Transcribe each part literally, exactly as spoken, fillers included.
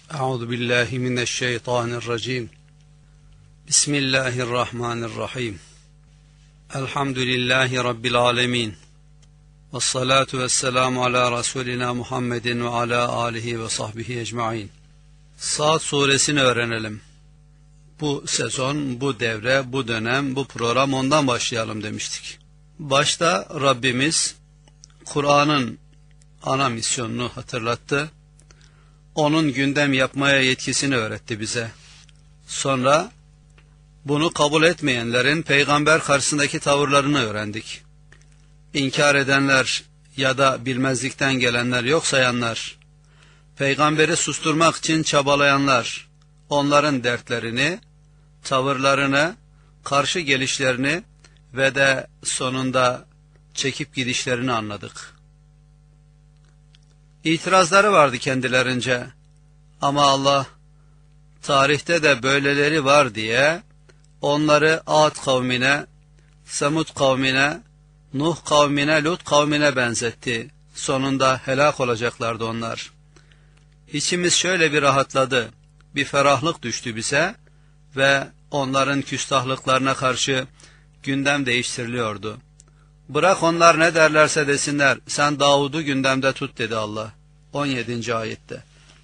Euzu billahi mineşşeytanirracim. Bismillahirrahmanirrahim. Elhamdülillahi rabbil alamin. Ves salatu vesselamu ala Resulina Muhammedin ve ala alihi ve sahbihi ecmaîn. Saat suresini öğrenelim. Bu sezon, bu devre, bu dönem, bu program ondan başlayalım demiştik. Başta Rabbimiz Kur'an'ın ana misyonunu hatırlattı. Onun gündem yapmaya yetkisini öğretti bize. Sonra bunu kabul etmeyenlerin peygamber karşısındaki tavırlarını öğrendik. İnkar edenler ya da bilmezlikten gelenler, yok sayanlar, peygamberi susturmak için çabalayanlar, onların dertlerini, tavırlarını, karşı gelişlerini ve de sonunda çekip gidişlerini anladık. İtirazları vardı kendilerince ama Allah tarihte de böyleleri var diye onları Ad kavmine, Semud kavmine, Nuh kavmine, Lut kavmine benzetti. Sonunda helak olacaklardı onlar. İçimiz şöyle bir rahatladı, bir ferahlık düştü bize ve onların küstahlıklarına karşı gündem değiştiriliyordu. Bırak onlar ne derlerse desinler, sen Davud'u gündemde tut dedi Allah. on yedinci ayette.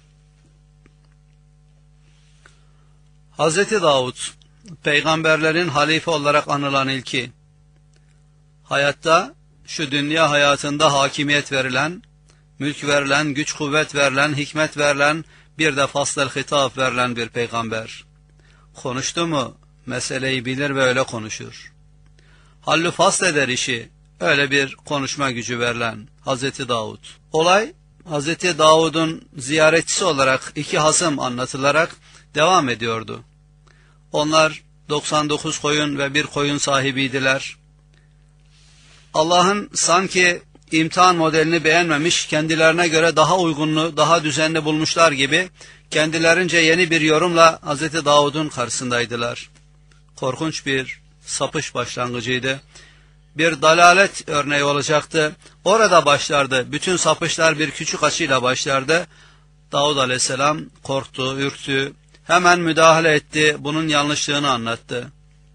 Hazreti Davud, peygamberlerin halife olarak anılan ilki. Hayatta, şu dünya hayatında hakimiyet verilen, mülk verilen, güç kuvvet verilen, hikmet verilen, bir de fasl-ı hitap verilen bir peygamber. Konuştu mu, meseleyi bilir ve öyle konuşur. Hallü fasl eder işi, öyle bir konuşma gücü verilen Hazreti Davud. Olay, Hazreti Davud'un ziyaretçisi olarak iki hasım anlatılarak devam ediyordu. Onlar doksan dokuz koyun ve bir koyun sahibiydiler. Allah'ın sanki imtihan modelini beğenmemiş, kendilerine göre daha uygunlu, daha düzenli bulmuşlar gibi kendilerince yeni bir yorumla Hazreti Davud'un karşısındaydılar. Korkunç bir sapış başlangıcıydı. Bir dalalet örneği olacaktı. Orada başlardı. Bütün sapışlar bir küçük açıyla başlardı. Davud aleyhisselam korktu, ürktü. Hemen müdahale etti. Bunun yanlışlığını anlattı.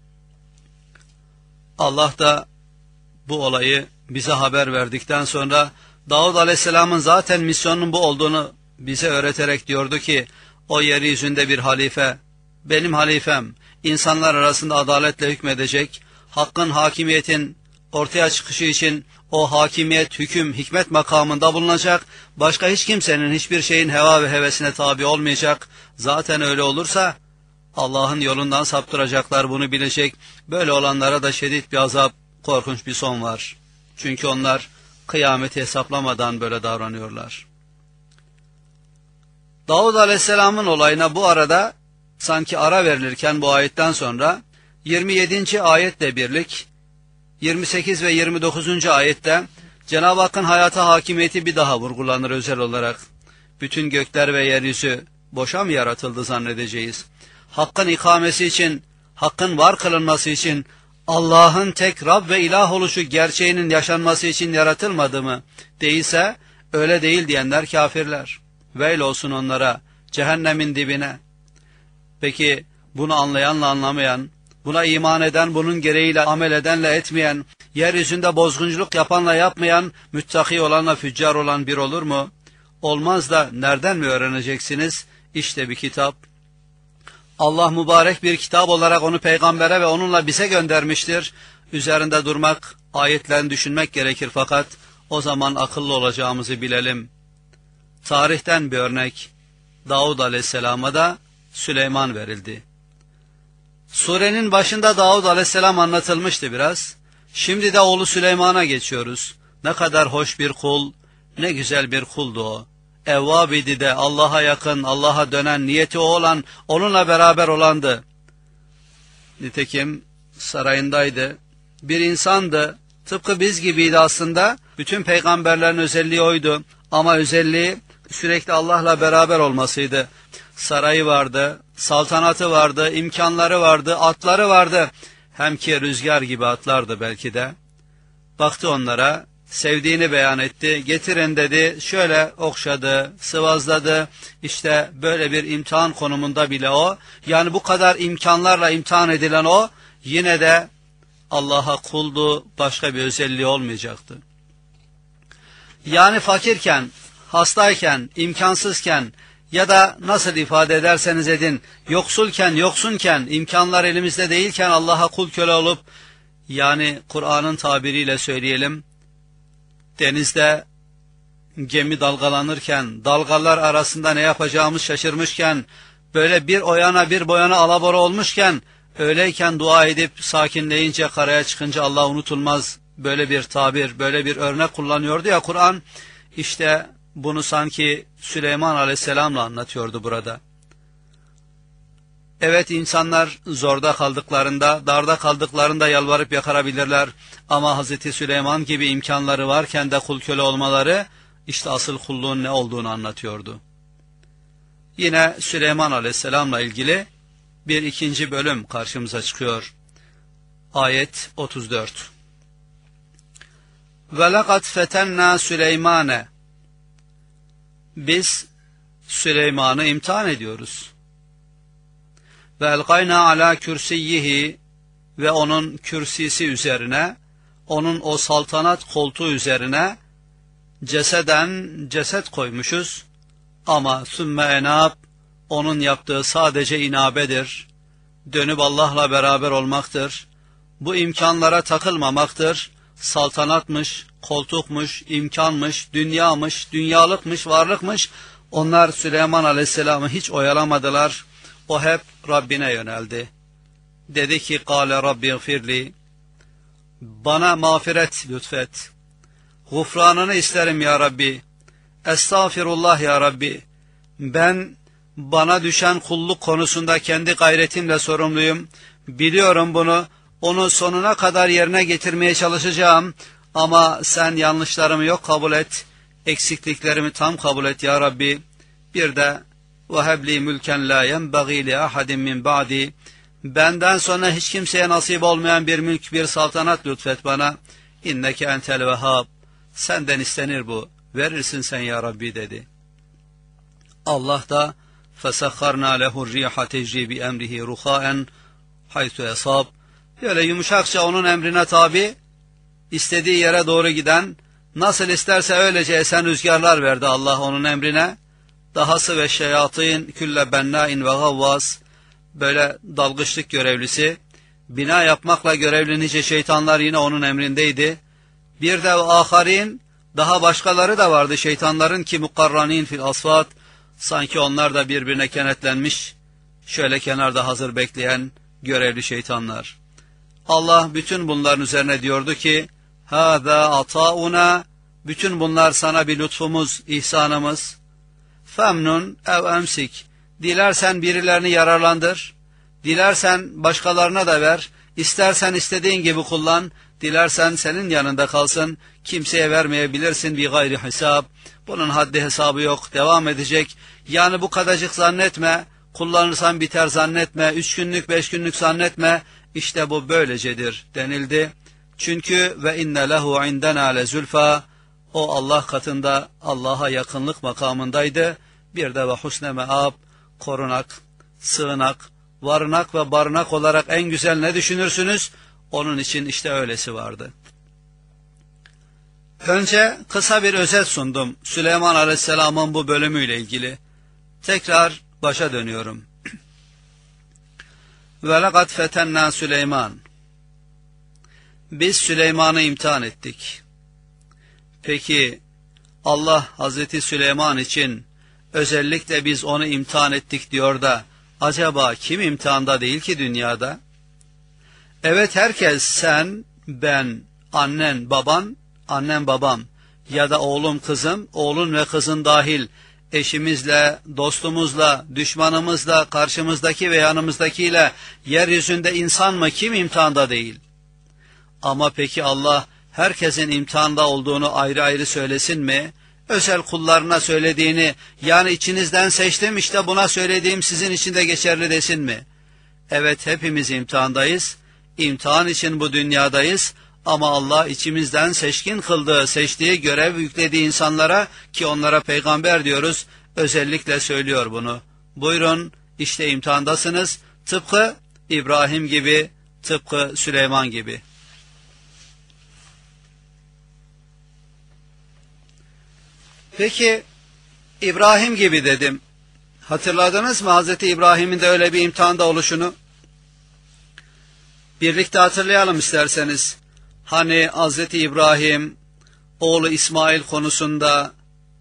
Allah da bu olayı bize haber verdikten sonra Davud aleyhisselamın zaten misyonunun bu olduğunu bize öğreterek diyordu ki, o yeryüzünde bir halife, benim halifem, insanlar arasında adaletle hükmedecek, hakkın, hakimiyetin ortaya çıkışı için o hakimiyet, hüküm, hikmet makamında bulunacak, başka hiç kimsenin, hiçbir şeyin heva ve hevesine tabi olmayacak. Zaten öyle olursa Allah'ın yolundan saptıracaklar, bunu bilecek. Böyle olanlara da şiddet bir azap, korkunç bir son var. Çünkü onlar kıyameti hesaplamadan böyle davranıyorlar. Davud aleyhisselamın olayına bu arada sanki ara verilirken bu ayetten sonra yirmi yedinci ayetle birlik yirmi sekiz ve yirmi dokuzuncu ayette Cenab-ı Hakk'ın hayata hakimiyeti bir daha vurgulanır özel olarak. Bütün gökler ve yeryüzü boşa mı yaratıldı zannedeceğiz? Hakkın ikamesi için, hakkın var kılınması için, Allah'ın tek Rab ve ilah oluşu gerçeğinin yaşanması için yaratılmadı mı? Değilse öyle değil diyenler kafirler. Veil olsun onlara, cehennemin dibine. Peki bunu anlayanla anlamayan, buna iman eden, bunun gereğiyle amel edenle etmeyen, yeryüzünde bozgunculuk yapanla yapmayan, müttaki olanla füccar olan bir olur mu? Olmaz da nereden mi öğreneceksiniz? İşte bir kitap. Allah mübarek bir kitap olarak onu peygambere ve onunla bize göndermiştir. Üzerinde durmak, ayetlerini düşünmek gerekir fakat o zaman akıllı olacağımızı bilelim. Tarihten bir örnek, Davud aleyhisselama da Süleyman verildi. Surenin başında Davud aleyhisselam anlatılmıştı biraz. Şimdi de oğlu Süleyman'a geçiyoruz. Ne kadar hoş bir kul, ne güzel bir kuldu o. Evvab idi de, Allah'a yakın, Allah'a dönen, niyeti o olan, onunla beraber olandı. Nitekim sarayındaydı. Bir insandı, tıpkı biz gibiydi aslında. Bütün peygamberlerin özelliği oydu. Ama özelliği sürekli Allah'la beraber olmasıydı. Sarayı vardı, saltanatı vardı, imkanları vardı, atları vardı. Hem ki rüzgar gibi atlardı belki de. Baktı onlara, sevdiğini beyan etti. Getirin dedi, şöyle okşadı, sıvazladı. İşte böyle bir imtihan konumunda bile o. Yani bu kadar imkanlarla imtihan edilen o, yine de Allah'a kuldu, başka bir özelliği olmayacaktı. Yani fakirken, hastayken, imkansızken ya da nasıl ifade ederseniz edin, yoksulken, yoksunken, imkanlar elimizde değilken Allah'a kul köle olup, yani Kur'an'ın tabiriyle söyleyelim, denizde gemi dalgalanırken, dalgalar arasında ne yapacağımız şaşırmışken, böyle bir o yana bir bu yana alabora olmuşken, öyleyken dua edip sakinleyince, karaya çıkınca Allah unutulmaz, böyle bir tabir, böyle bir örnek kullanıyordu ya Kur'an. İşte bunu sanki Süleyman Aleyhisselam'la anlatıyordu burada. Evet, insanlar zorda kaldıklarında, darda kaldıklarında yalvarıp yakarabilirler. Ama Hazreti Süleyman gibi imkanları varken de kul köle olmaları, işte asıl kulluğun ne olduğunu anlatıyordu. Yine Süleyman Aleyhisselam'la ilgili bir ikinci bölüm karşımıza çıkıyor. Ayet otuz dört. وَلَقَدْ فَتَنَّا Süleymane. Biz Süleyman'ı imtihan ediyoruz. Ve elgayna ala kürsiyyihi, ve onun kürsisi üzerine, onun o saltanat koltuğu üzerine ceseden ceset koymuşuz. Ama sümme enab, onun yaptığı sadece inabedir. Dönüp Allah'la beraber olmaktır. Bu imkanlara takılmamaktır. Saltanatmış, koltukmuş, imkanmış, dünyamış, dünyalıkmış, varlıkmış. Onlar Süleyman Aleyhisselam'ı hiç oyalamadılar. O hep Rabbine yöneldi. Dedi ki, Kâle Rabbi gfirli, bana mağfiret lütfet. Gufranını isterim ya Rabbi. Estağfirullah ya Rabbi. Ben bana düşen kulluk konusunda kendi gayretimle sorumluyum. Biliyorum bunu. Onu sonuna kadar yerine getirmeye çalışacağım. Ama sen yanlışlarımı yok kabul et. Eksikliklerimi tam kabul et ya Rabbi. Bir de وَهَبْ لِي مُلْكًا لَا يَنْبَغِي لِأَحَدٍ مِّنْ بَعْدِي. Benden sonra hiç kimseye nasip olmayan bir mülk, bir saltanat lütfet bana. İnneke entel vehhab. Senden istenir bu. Verirsin sen ya Rabbi dedi. Allah da فَسَخَّرْنَا لَهُ الرِّيحَ تَجْرِي بِأَمْرِهِ رُخَاءً حَيْثُ يَصَابُ. Böyle yumuşakça onun emrine tabi, istediği yere doğru giden, nasıl isterse öylece esen rüzgarlar verdi Allah onun emrine. Dahası ve şeyatîn külle bennâin ve gavvas, böyle dalgıçlık görevlisi, bina yapmakla görevli nice şeytanlar yine onun emrindeydi. Bir de aharin, daha başkaları da vardı şeytanların ki mukarranin fil asfat, sanki onlar da birbirine kenetlenmiş, şöyle kenarda hazır bekleyen görevli şeytanlar. Allah bütün bunların üzerine diyordu ki, hâzâ atâuna, bütün bunlar sana bir lütfumuz, ihsanımız. Femnun ev emsik, dilersen birilerini yararlandır, dilersen başkalarına da ver, istersen istediğin gibi kullan, dilersen senin yanında kalsın, kimseye vermeyebilirsin bir gayri hesap. Bunun haddi hesabı yok, devam edecek. Yani bu kadarcık zannetme, kullanırsan biter zannetme, üç günlük beş günlük zannetme, işte bu böylecedir denildi. Çünkü ve inne lehu indena lezülfa, o Allah katında Allah'a yakınlık makamındaydı. Bir de ve husne meab, korunak, sığınak, varınak ve barınak olarak en güzel ne düşünürsünüz? Onun için işte öylesi vardı. Önce kısa bir özet sundum Süleyman Aleyhisselam'ın bu bölümüyle ilgili. Tekrar başa dönüyorum. Ve lekad fetenna Süleyman. Biz Süleyman'ı imtihan ettik. Peki Allah Hazreti Süleyman için özellikle biz onu imtihan ettik diyor da acaba kim imtihanda değil ki dünyada? Evet, herkes, sen, ben, annen, baban, annem, babam ya da oğlum, kızım, oğlun ve kızın dahil, eşimizle, dostumuzla, düşmanımızla, karşımızdaki ve yanımızdakiyle, yeryüzünde insan mı kim imtihanda değil? Ama peki Allah herkesin imtihanda olduğunu ayrı ayrı söylesin mi? Özel kullarına söylediğini, yani içinizden seçtim işte buna söylediğim sizin için de geçerli desin mi? Evet, hepimiz imtihandayız. İmtihan için bu dünyadayız Ama Allah içimizden seçkin kıldığı, seçtiği, görev yüklediği insanlara, ki onlara peygamber diyoruz, özellikle söylüyor bunu. Buyurun, işte imtihandasınız, tıpkı İbrahim gibi, tıpkı Süleyman gibi. Peki, İbrahim gibi dedim. Hatırladınız mı Hazreti İbrahim'in de öyle bir imtihanda oluşunu? Birlikte hatırlayalım isterseniz. Hani Hazreti İbrahim oğlu İsmail konusunda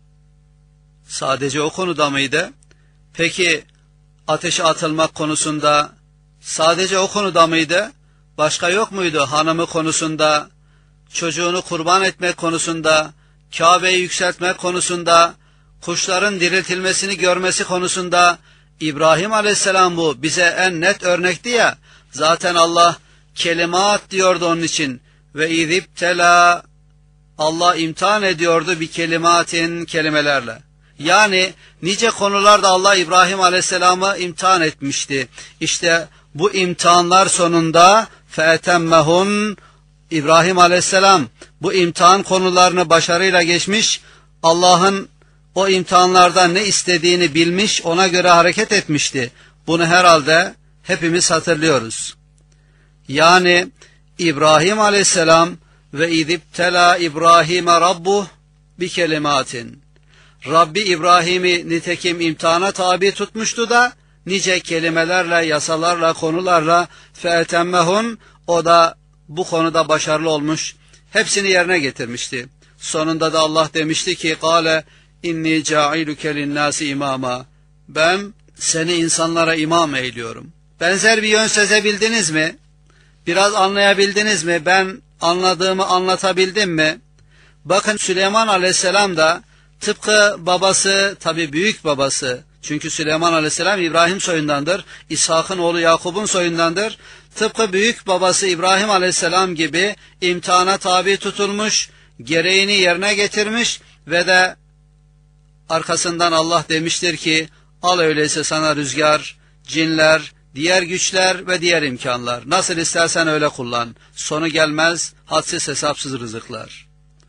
sadece o konuda mıydı? Peki ateşe atılmak konusunda sadece o konuda mıydı? Başka yok muydu? Hanımı konusunda, çocuğunu kurban etmek konusunda, Kabe'yi yükseltmek konusunda, kuşların diriltilmesini görmesi konusunda. İbrahim Aleyhisselam bu bize en net örnekti ya. Zaten Allah kelimat diyordu onun için. Ve izibtela, Allah imtihan ediyordu bir kelimatin, kelimelerle. Yani nice konularda Allah İbrahim Aleyhisselam'ı imtihan etmişti. İşte bu imtihanlar sonunda feetemmehun, İbrahim Aleyhisselam bu imtihan konularını başarıyla geçmiş, Allah'ın o imtihanlarda ne istediğini bilmiş, ona göre hareket etmişti. Bunu herhalde hepimiz hatırlıyoruz. Yani İbrahim Aleyhisselam ve izibtela İbrahim'e rabbuh bi kelimatin. Rabbi İbrahim'i nitekim imtihana tabi tutmuştu da nice kelimelerle, yasalarla, konularla feetemmehun, o da bu konuda başarılı olmuş, hepsini yerine getirmişti. Sonunda da Allah demişti ki kâle inni câiluke linnâsi imâma, ben seni insanlara imam eyliyorum. Benzer bir yön sezebildiniz mi? Biraz anlayabildiniz mi? Ben anladığımı anlatabildim mi? Bakın Süleyman Aleyhisselam da tıpkı babası, tabi büyük babası, çünkü Süleyman Aleyhisselam İbrahim soyundandır, İshak'ın oğlu Yakub'un soyundandır. Tıpkı büyük babası İbrahim Aleyhisselam gibi imtihana tabi tutulmuş, gereğini yerine getirmiş ve de arkasından Allah demiştir ki al öyleyse sana rüzgar, cinler, diğer güçler ve diğer imkanlar. Nasıl istersen öyle kullan. Sonu gelmez, hadsiz hesapsız rızıklar.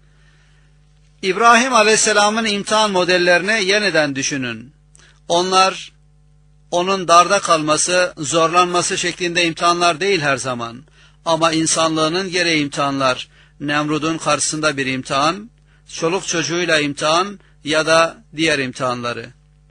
İbrahim Aleyhisselam'ın imtihan modellerini yeniden düşünün. Onlar, onun darda kalması, zorlanması şeklinde imtihanlar değil her zaman. Ama insanlığının gereği imtihanlar. Nemrud'un karşısında bir imtihan, çoluk çocuğuyla imtihan ya da diğer imtihanları.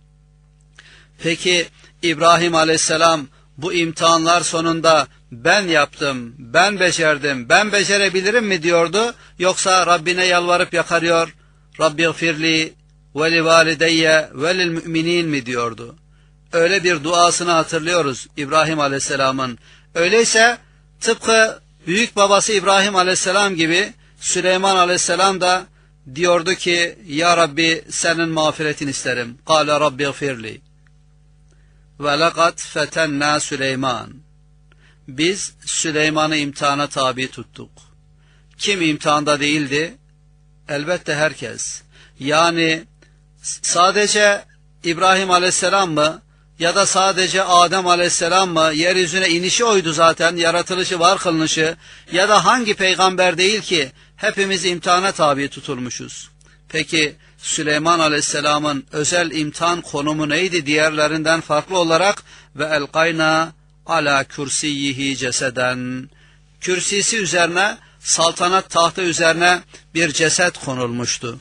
Peki İbrahim Aleyhisselam bu imtihanlar sonunda ben yaptım, ben becerdim, ben becerebilirim mi diyordu? Yoksa Rabbine yalvarıp yakarıyor, Rabbiğfirli ve li valideyye ve lil müminin mi diyordu? Öyle bir duasını hatırlıyoruz İbrahim Aleyhisselam'ın. Öyleyse tıpkı büyük babası İbrahim Aleyhisselam gibi Süleyman Aleyhisselam da diyordu ki ya Rabbi senin mağfiretini isterim. Kâle Rabbiğfirli. Ve lekad fetenna Süleyman. Biz Süleyman'ı imtihana tabi tuttuk. Kim imtihanda değildi? Elbette herkes. Yani sadece İbrahim Aleyhisselam mı ya da sadece Adem Aleyhisselam mı, yeryüzüne inişi oydu zaten, yaratılışı, var kılınışı, ya da hangi peygamber değil ki hepimiz imtihana tabi tutulmuşuz. Peki Süleyman Aleyhisselam'ın özel imtihan konumu neydi diğerlerinden farklı olarak? Ve elkayna ala kürsiyyihi ceseden. Kürsisi üzerine, saltanat tahtı üzerine bir ceset konulmuştu.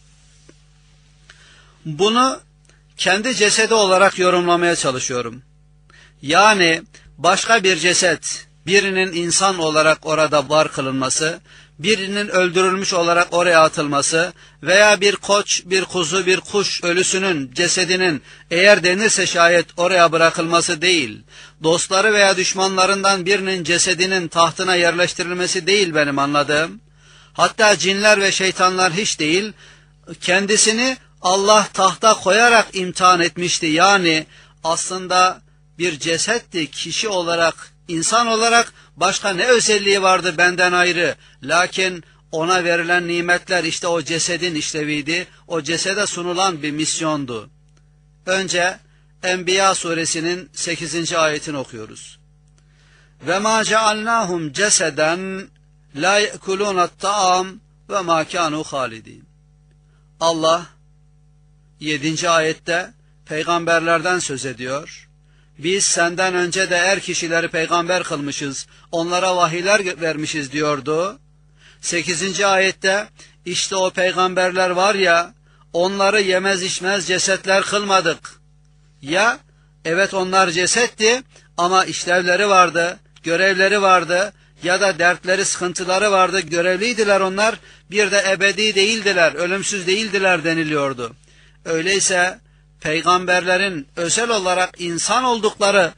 Bunu kendi cesedi olarak yorumlamaya çalışıyorum. Yani başka bir ceset, birinin insan olarak orada var kılınması, birinin öldürülmüş olarak oraya atılması veya bir koç, bir kuzu, bir kuş ölüsünün cesedinin eğer denirse şayet oraya bırakılması değil, dostları veya düşmanlarından birinin cesedinin tahtına yerleştirilmesi değil benim anladığım. Hatta cinler ve şeytanlar hiç değil, kendisini Allah tahta koyarak imtihan etmişti. Yani aslında bir cesetti, kişi olarak, insan olarak başka ne özelliği vardı benden ayrı? Lakin ona verilen nimetler işte o cesedin işleviydi. O cesede sunulan bir misyondu. Önce Enbiya suresinin sekizinci ayetini okuyoruz. Ve ma cealnahum ceseden la yekulûnet ta'am ve mâ kânû hâlidîn. Allah yedinci ayette peygamberlerden söz ediyor. Biz senden önce de er kişileri peygamber kılmışız, onlara vahiyler vermişiz diyordu. sekizinci ayette işte o peygamberler var ya, onları yemez içmez cesetler kılmadık. Ya evet, onlar cesetti ama işlevleri vardı, görevleri vardı, ya da dertleri, sıkıntıları vardı, görevliydiler onlar, bir de ebedi değildiler, ölümsüz değildiler deniliyordu. Öyleyse peygamberlerin özel olarak insan oldukları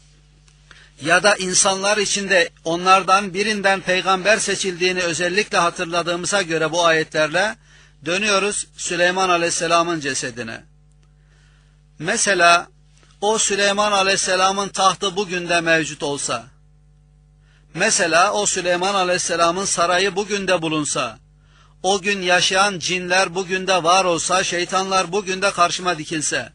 ya da insanlar içinde onlardan birinden peygamber seçildiğini özellikle hatırladığımıza göre bu ayetlerle dönüyoruz Süleyman Aleyhisselam'ın cesedine. Mesela o Süleyman Aleyhisselam'ın tahtı bugün de mevcut olsa, mesela o Süleyman Aleyhisselam'ın sarayı bugün de bulunsa, o gün yaşayan cinler bugün de var olsa, şeytanlar bugün de karşıma dikilse,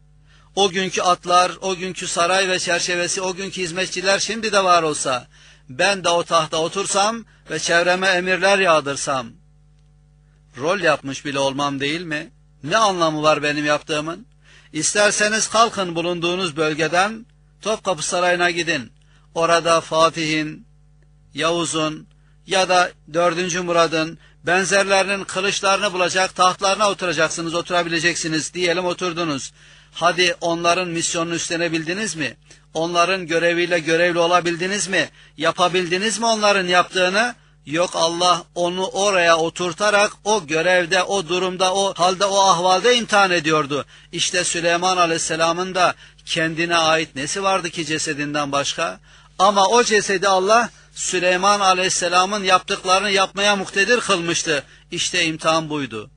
o günkü atlar, o günkü saray ve çerçevesi, o günkü hizmetçiler şimdi de var olsa, ben de o tahta otursam ve çevreme emirler yağdırsam, rol yapmış bile olmam değil mi? Ne anlamı var benim yaptığımın? İsterseniz kalkın bulunduğunuz bölgeden Topkapı Sarayı'na gidin. Orada Fatih'in, Yavuz'un ya da dördüncü Murad'ın benzerlerinin kılıçlarını bulacak, tahtlarına oturacaksınız, oturabileceksiniz. Diyelim oturdunuz. Hadi onların misyonunu üstlenebildiniz mi? Onların göreviyle görevli olabildiniz mi? Yapabildiniz mi onların yaptığını? Yok, Allah onu oraya oturtarak o görevde, o durumda, o halde, o ahvalde imtihan ediyordu. İşte Süleyman Aleyhisselam'ın da kendine ait nesi vardı ki cesedinden başka? Ama o cesedi Allah Süleyman Aleyhisselam'ın yaptıklarını yapmaya muktedir kılmıştı. İşte imtihan buydu.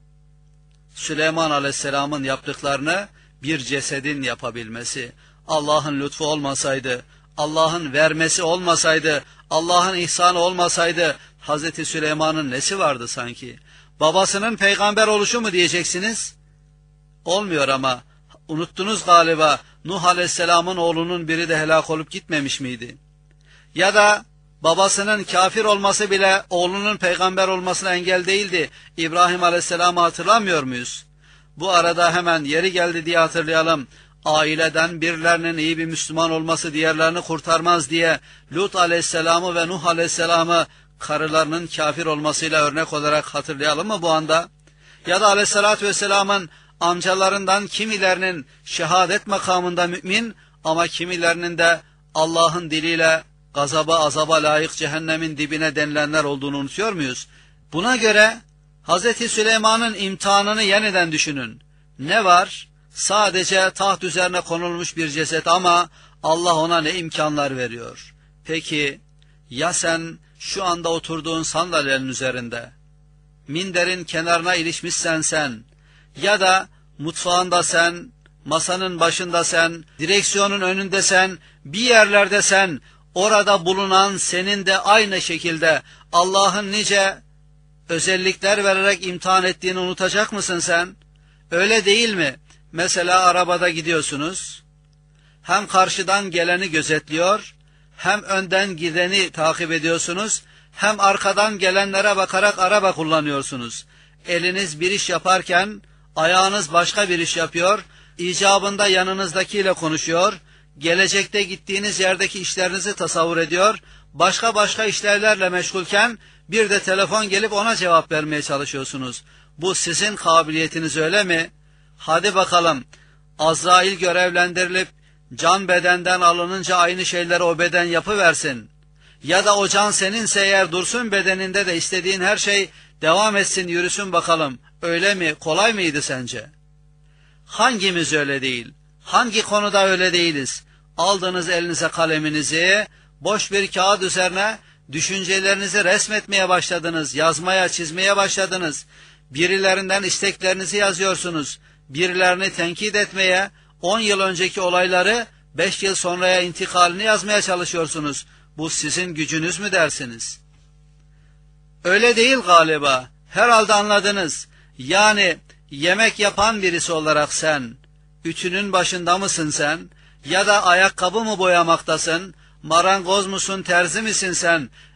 Süleyman Aleyhisselam'ın yaptıklarını bir cesedin yapabilmesi. Allah'ın lütfu olmasaydı, Allah'ın vermesi olmasaydı, Allah'ın ihsanı olmasaydı Hazreti Süleyman'ın nesi vardı sanki? Babasının peygamber oluşu mu diyeceksiniz? Olmuyor ama unuttunuz galiba, Nuh Aleyhisselam'ın oğlunun biri de helak olup gitmemiş miydi? Ya da babasının kafir olması bile oğlunun peygamber olmasına engel değildi. İbrahim Aleyhisselam'ı hatırlamıyor muyuz? Bu arada hemen yeri geldi diye hatırlayalım. Aileden birilerinin iyi bir Müslüman olması diğerlerini kurtarmaz diye Lut Aleyhisselam'ı ve Nuh Aleyhisselam'ı karılarının kafir olmasıyla örnek olarak hatırlayalım mı bu anda? Ya da Aleyhisselatü Vesselam'ın amcalarından kimilerinin şehadet makamında mümin ama kimilerinin de Allah'ın diliyle gazaba azaba layık cehennemin dibine denilenler olduğunu unutuyor muyuz? Buna göre Hazreti Süleyman'ın imtihanını yeniden düşünün. Ne var? Sadece taht üzerine konulmuş bir ceset ama Allah ona ne imkanlar veriyor. Peki ya sen şu anda oturduğun sandalyenin üzerinde, minderin kenarına ilişmişsen sen, ya da mutfağında sen, masanın başında sen, direksiyonun önünde sen, bir yerlerde sen, orada bulunan senin de aynı şekilde Allah'ın nice özellikler vererek imtihan ettiğini unutacak mısın sen? Öyle değil mi? Mesela arabada gidiyorsunuz, hem karşıdan geleni gözetliyor, hem önden gideni takip ediyorsunuz, hem arkadan gelenlere bakarak araba kullanıyorsunuz. Eliniz bir iş yaparken ayağınız başka bir iş yapıyor, icabında yanınızdakiyle konuşuyor, gelecekte gittiğiniz yerdeki işlerinizi tasavvur ediyor, başka başka işlerle meşgulken bir de telefon gelip ona cevap vermeye çalışıyorsunuz. Bu sizin kabiliyetiniz öyle mi? Hadi bakalım, Azrail görevlendirilip can bedenden alınınca aynı şeyleri o beden yapıversin. Ya da o can seninse eğer dursun bedeninde de istediğin her şey devam etsin, yürüsün bakalım. Öyle mi? Kolay mıydı sence? Hangimiz öyle değil? Hangi konuda öyle değiliz? Aldınız elinize kaleminizi, boş bir kağıt üzerine düşüncelerinizi resmetmeye başladınız, yazmaya, çizmeye başladınız. Birilerinden isteklerinizi yazıyorsunuz. Birilerini tenkit etmeye, on yıl önceki olayları beş yıl sonraya intikalini yazmaya çalışıyorsunuz. Bu sizin gücünüz mü dersiniz? Öyle değil galiba. Herhalde anladınız. Yani yemek yapan birisi olarak sen, ütünün başında mısın sen? Ya da ayakkabı mı boyamaktasın? Marangoz musun, terzi misin sen?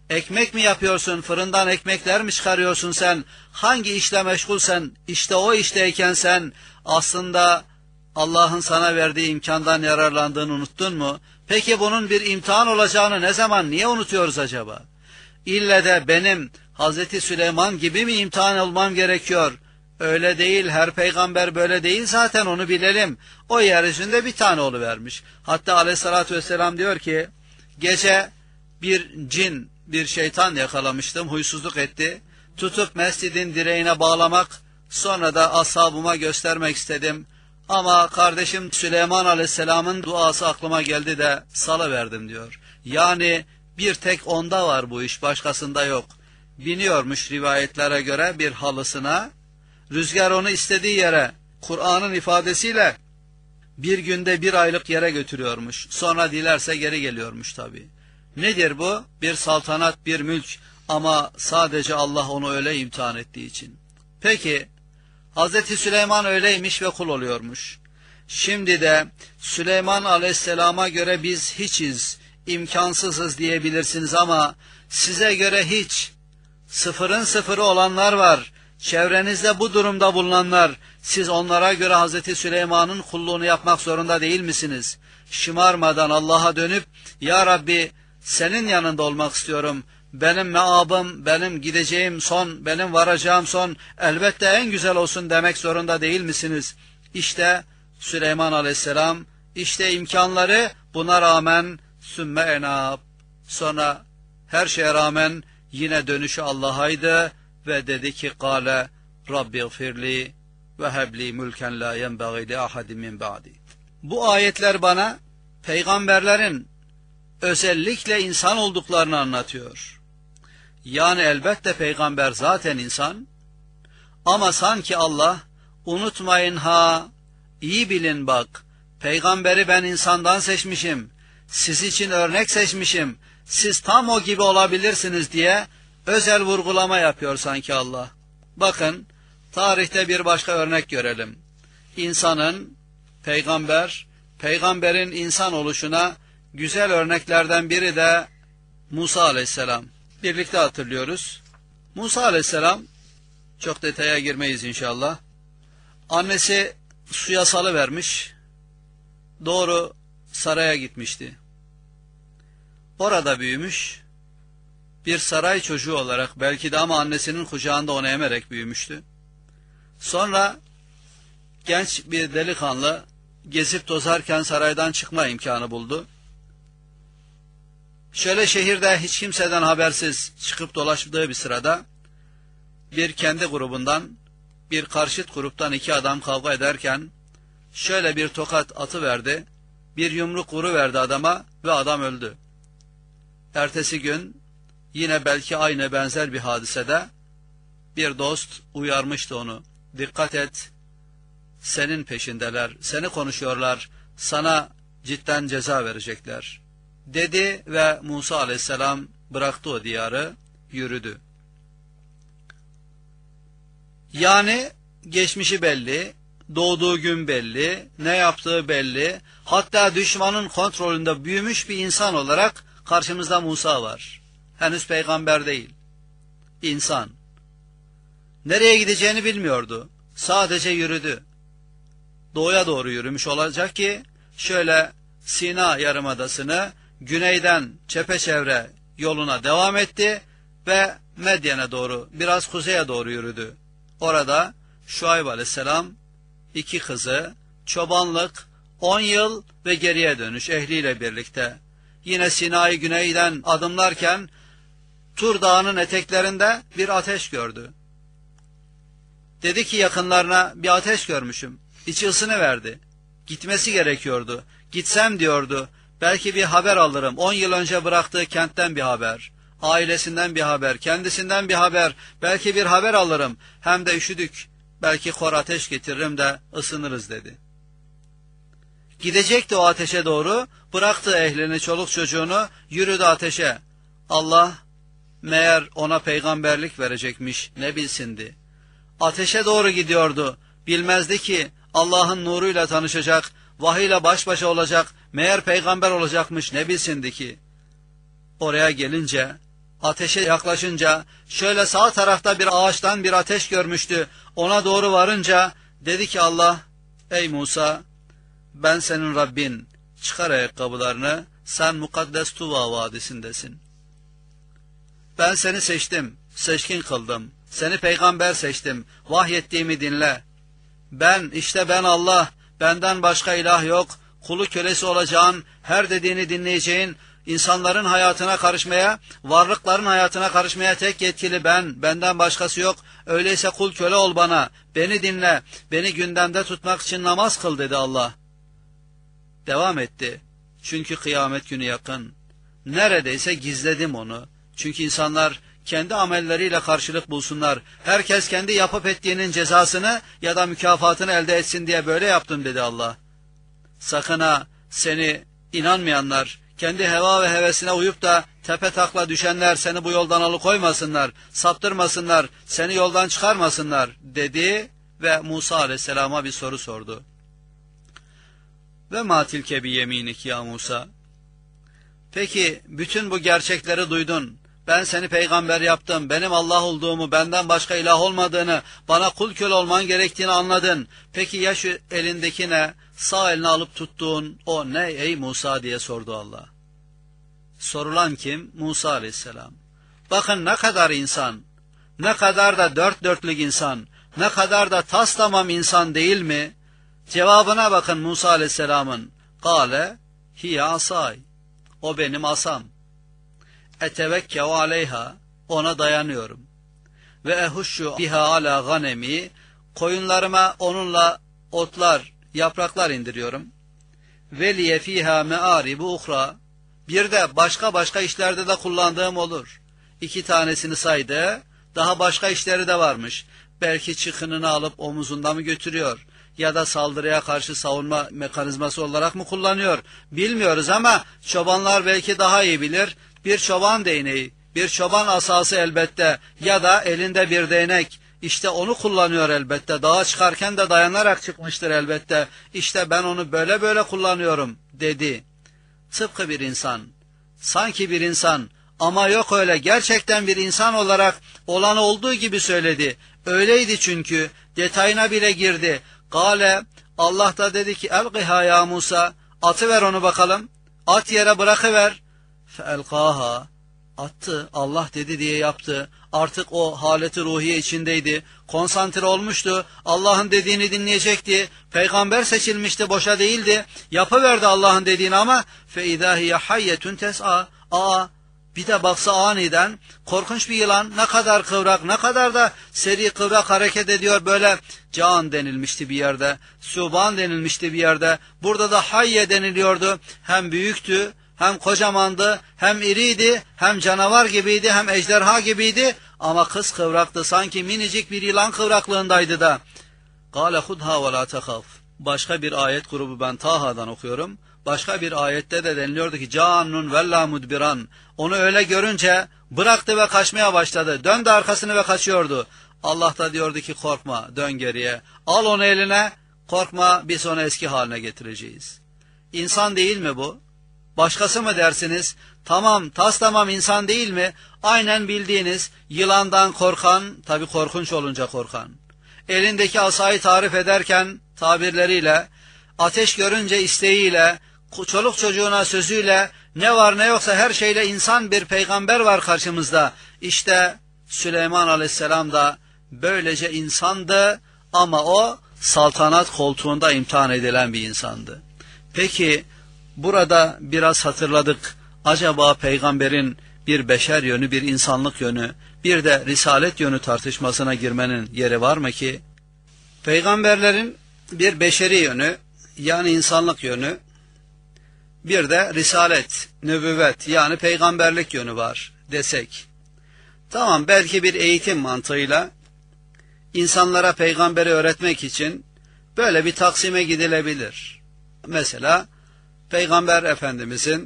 Ekmek mi yapıyorsun, fırından ekmekler mi çıkarıyorsun sen? Hangi işle meşgulsen, işte o işteyken sen aslında Allah'ın sana verdiği imkandan yararlandığını unuttun mu? Peki bunun bir imtihan olacağını ne zaman, niye unutuyoruz acaba? İlle de benim Hazreti Süleyman gibi mi imtihan olmam gerekiyor? Öyle değil, her peygamber böyle değil zaten, onu bilelim. O yeryüzünde bir tane oluvermiş. Hatta aleyhissalatü vesselam diyor ki, gece bir cin, bir şeytan yakalamıştım, huysuzluk etti. Tutup mescidin direğine bağlamak, sonra da ashabıma göstermek istedim. Ama kardeşim Süleyman aleyhisselamın duası aklıma geldi de salıverdim diyor. Yani bir tek onda var bu iş, başkasında yok. Biniyormuş rivayetlere göre bir halısına, rüzgar onu istediği yere, Kur'an'ın ifadesiyle bir günde bir aylık yere götürüyormuş. Sonra dilerse geri geliyormuş tabii. Nedir bu? Bir saltanat, bir mülk, ama sadece Allah onu öyle imtihan ettiği için. Peki, Hazreti Süleyman öyleymiş ve kul oluyormuş. Şimdi de Süleyman aleyhisselama göre biz hiçiz, imkansızız diyebilirsiniz ama size göre hiç, sıfırın sıfırı olanlar var. Çevrenizde bu durumda bulunanlar, siz onlara göre Hazreti Süleyman'ın kulluğunu yapmak zorunda değil misiniz? Şımarmadan Allah'a dönüp, Ya Rabbi senin yanında olmak istiyorum. Benim meabım, benim gideceğim son, benim varacağım son elbette en güzel olsun demek zorunda değil misiniz? İşte Süleyman aleyhisselam, işte imkanları, buna rağmen sümme enab. Sonra her şeye rağmen yine dönüşü Allah'aydı ve dedi ki Kale Rabbi gfirli ve hebli mülken la yenbagî li ahadin min ba'di. Bu ayetler bana peygamberlerin özellikle insan olduklarını anlatıyor. Yani elbette peygamber zaten insan, ama sanki Allah, unutmayın ha, iyi bilin bak, peygamberi ben insandan seçmişim, siz için örnek seçmişim, siz tam o gibi olabilirsiniz diye özel vurgulama yapıyor sanki Allah. Bakın, tarihte bir başka örnek görelim. İnsanın, peygamber, peygamberin insan oluşuna güzel örneklerden biri de Musa aleyhisselam. Birlikte hatırlıyoruz. Musa aleyhisselam, çok detaya girmeyiz inşallah. Annesi suya salıvermiş, doğru saraya gitmişti. Orada büyümüş, bir saray çocuğu olarak belki de, ama annesinin kucağında onu emerek büyümüştü. Sonra genç bir delikanlı gezip tozarken saraydan çıkma imkanı buldu. Şöyle şehirde hiç kimseden habersiz çıkıp dolaştığı bir sırada bir kendi grubundan, bir karşıt gruptan iki adam kavga ederken şöyle bir tokat atıverdi, bir yumruk vuruverdi adama ve adam öldü. Ertesi gün yine belki aynı benzer bir hadisede bir dost uyarmıştı onu. Dikkat et, senin peşindeler, seni konuşuyorlar, sana cidden ceza verecekler dedi ve Musa aleyhisselam bıraktı o diyarı, yürüdü. Yani geçmişi belli, doğduğu gün belli, ne yaptığı belli, hatta düşmanın kontrolünde büyümüş bir insan olarak karşımızda Musa var. Henüz peygamber değil, insan. Nereye gideceğini bilmiyordu, sadece yürüdü. Doğuya doğru yürümüş olacak ki, şöyle Sina Yarımadası'nı güneyden çepeçevre yoluna devam etti ve Medyen'e doğru, biraz kuzeye doğru yürüdü. Orada Şuayb aleyhisselam, iki kızı, çobanlık, on yıl ve geriye dönüş ehliyle birlikte. Yine Sina'yı güneyden adımlarken Tur Dağı'nın eteklerinde bir ateş gördü. Dedi ki yakınlarına, bir ateş görmüşüm. İçi ısınıverdi. Gitmesi gerekiyordu. Gitsem diyordu, belki bir haber alırım. On yıl önce bıraktığı kentten bir haber, ailesinden bir haber, kendisinden bir haber, belki bir haber alırım. Hem de üşüdük, belki kor ateş getiririm de ısınırız dedi. Gidecekti o ateşe doğru, bıraktı ehlini, çoluk çocuğunu, yürüdü ateşe. Allah meğer ona peygamberlik verecekmiş, ne bilsindi. Ateşe doğru gidiyordu, bilmezdi ki Allah'ın nuruyla tanışacak, vahiyle baş başa olacak, meğer peygamber olacakmış, ne bilsindi ki. Oraya gelince ateşe yaklaşınca, şöyle sağ tarafta bir ağaçtan bir ateş görmüştü. Ona doğru varınca dedi ki Allah, ey Musa, ben senin Rabbin, çıkar ayakkabılarını, sen Mukaddes Tuva vadisindesin. Ben seni seçtim, seçkin kıldım, seni peygamber seçtim, vahyettiğimi dinle. Ben, işte ben Allah, benden başka ilah yok, kulu kölesi olacağın, her dediğini dinleyeceğin, insanların hayatına karışmaya, varlıkların hayatına karışmaya tek yetkili ben, benden başkası yok. Öyleyse kul köle ol bana, beni dinle, beni gündemde tutmak için namaz kıl dedi Allah. Devam etti. Çünkü kıyamet günü yakın. Neredeyse gizledim onu. Çünkü insanlar kendi amelleriyle karşılık bulsunlar. Herkes kendi yapıp ettiğinin cezasını ya da mükafatını elde etsin diye böyle yaptım dedi Allah. Sakın ha, seni inanmayanlar, kendi heva ve hevesine uyup da tepe takla düşenler seni bu yoldan alıkoymasınlar, saptırmasınlar, seni yoldan çıkarmasınlar dedi ve Musa aleyhisselama bir soru sordu. Ve ma tilke bi yeminik ya Musa. Peki bütün bu gerçekleri duydun. Ben seni peygamber yaptım. Benim Allah olduğumu, benden başka ilah olmadığını, bana kul köle olman gerektiğini anladın. Peki ya şu elindeki ne? Sağ eline alıp tuttuğun o ne ey Musa diye sordu Allah. Sorulan kim? Musa aleyhisselam. Bakın ne kadar insan, ne kadar da dört dörtlük insan, ne kadar da tas tamam insan değil mi? Cevabına bakın Musa aleyhisselamın. Kale hiye asay. O benim asam. Etevekkev aleyha. Ona dayanıyorum. Ve ehuşşu biha ala ganemi. Koyunlarıma onunla otlar, yapraklar indiriyorum. Ve liye fiha me'aribu uhra. Bir de başka başka işlerde de kullandığım olur. İki tanesini saydı. Daha başka işleri de varmış. Belki çıkınını alıp omuzunda mı götürüyor? Ya da saldırıya karşı savunma mekanizması olarak mı kullanıyor? Bilmiyoruz ama çobanlar belki daha iyi bilir. Bir çoban değneği, bir çoban asası elbette ya da elinde bir değnek. İşte onu kullanıyor elbette. Dağa çıkarken de dayanarak çıkmıştır elbette. İşte ben onu böyle böyle kullanıyorum dedi. Tıpkı bir insan, sanki bir insan ama yok öyle gerçekten bir insan olarak olan olduğu gibi söyledi. Öyleydi çünkü detayına bile girdi. Gale Allah da dedi ki elqiha ya Musa, atıver onu bakalım. At yere bırakıver. Feelkaha, attı. Allah dedi diye yaptı. Artık o haleti ruhiye içindeydi. Konsantre olmuştu. Allah'ın dediğini dinleyecekti. Peygamber seçilmişti, boşa değildi. Yapıverdi Allah'ın dediğini ama fe idahiye hayyetun tes'a. Aa, bir de baksa aniden korkunç bir yılan, ne kadar kıvrak, ne kadar da seri kıvrak hareket ediyor böyle. Can denilmişti bir yerde, Suban denilmişti bir yerde, burada da hayye deniliyordu. Hem büyüktü, hem kocamandı, hem iriydi, hem canavar gibiydi, hem ejderha gibiydi ama kız kıvraktı, sanki minicik bir yılan kıvraklığındaydı da. Kâle hudha ve la tehaf. Başka bir ayet grubu, ben Taha'dan okuyorum. Başka bir ayette de deniliyordu ki cannun vella mudbiran. Onu öyle görünce bıraktı ve kaçmaya başladı. Döndü arkasını ve kaçıyordu. Allah da diyordu ki korkma, dön geriye. Al onu eline, korkma, biz onu eski haline getireceğiz. İnsan değil mi bu? Başkası mı dersiniz? Tamam, tas tamam insan değil mi? Aynen bildiğiniz yılandan korkan, tabi korkunç olunca korkan. Elindeki asayı tarif ederken tabirleriyle, ateş görünce isteğiyle, çoluk çocuğuna sözüyle, ne var ne yoksa her şeyle insan bir peygamber var karşımızda. İşte Süleyman aleyhisselam da böylece insandı ama o saltanat koltuğunda imtihan edilen bir insandı. Peki burada biraz hatırladık. Acaba peygamberin bir beşer yönü, bir insanlık yönü, bir de risalet yönü tartışmasına girmenin yeri var mı ki? Peygamberlerin bir beşeri yönü, yani insanlık yönü, bir de risalet, nübüvvet, yani peygamberlik yönü var desek. Tamam, belki bir eğitim mantığıyla insanlara peygamberi öğretmek için böyle bir taksime gidilebilir. Mesela Peygamber Efendimizin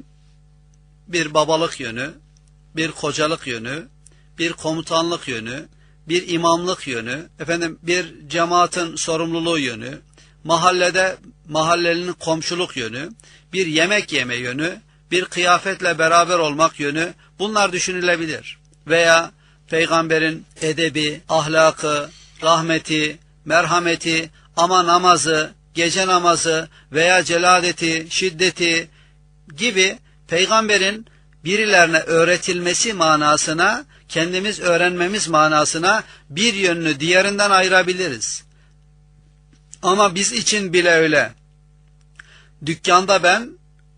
bir babalık yönü, bir kocalık yönü, bir komutanlık yönü, bir imamlık yönü, efendim bir cemaatin sorumluluğu yönü, mahallede mahallenin komşuluk yönü, bir yemek yeme yönü, bir kıyafetle beraber olmak yönü, bunlar düşünülebilir. veya peygamberin edebi, ahlakı, rahmeti, merhameti, ama namazı, gece namazı veya celaleti, şiddeti gibi peygamberin birilerine öğretilmesi manasına, kendimiz öğrenmemiz manasına bir yönünü diğerinden ayırabiliriz. Ama biz için bile öyle. Dükkanda ben,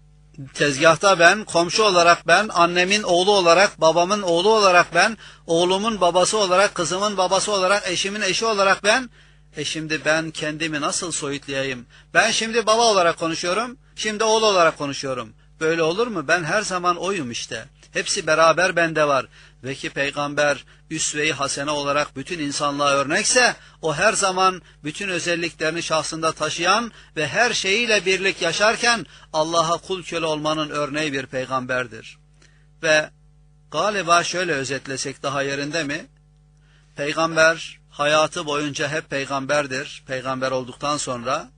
tezgahta ben, komşu olarak ben, annemin oğlu olarak, babamın oğlu olarak ben, oğlumun babası olarak, kızımın babası olarak, eşimin eşi olarak ben. E şimdi ben kendimi nasıl soyutlayayım? Ben şimdi baba olarak konuşuyorum, şimdi oğlu olarak konuşuyorum. Böyle olur mu? Ben her zaman oyum işte. Hepsi beraber bende var. Ve ki peygamber üsve-i hasene olarak bütün insanlığa örnekse, o her zaman bütün özelliklerini şahsında taşıyan ve her şeyiyle birlik yaşarken Allah'a kul köle olmanın örneği bir peygamberdir. Ve galiba şöyle özetlesek daha yerinde mi? Peygamber hayatı boyunca hep peygamberdir, peygamber olduktan sonra.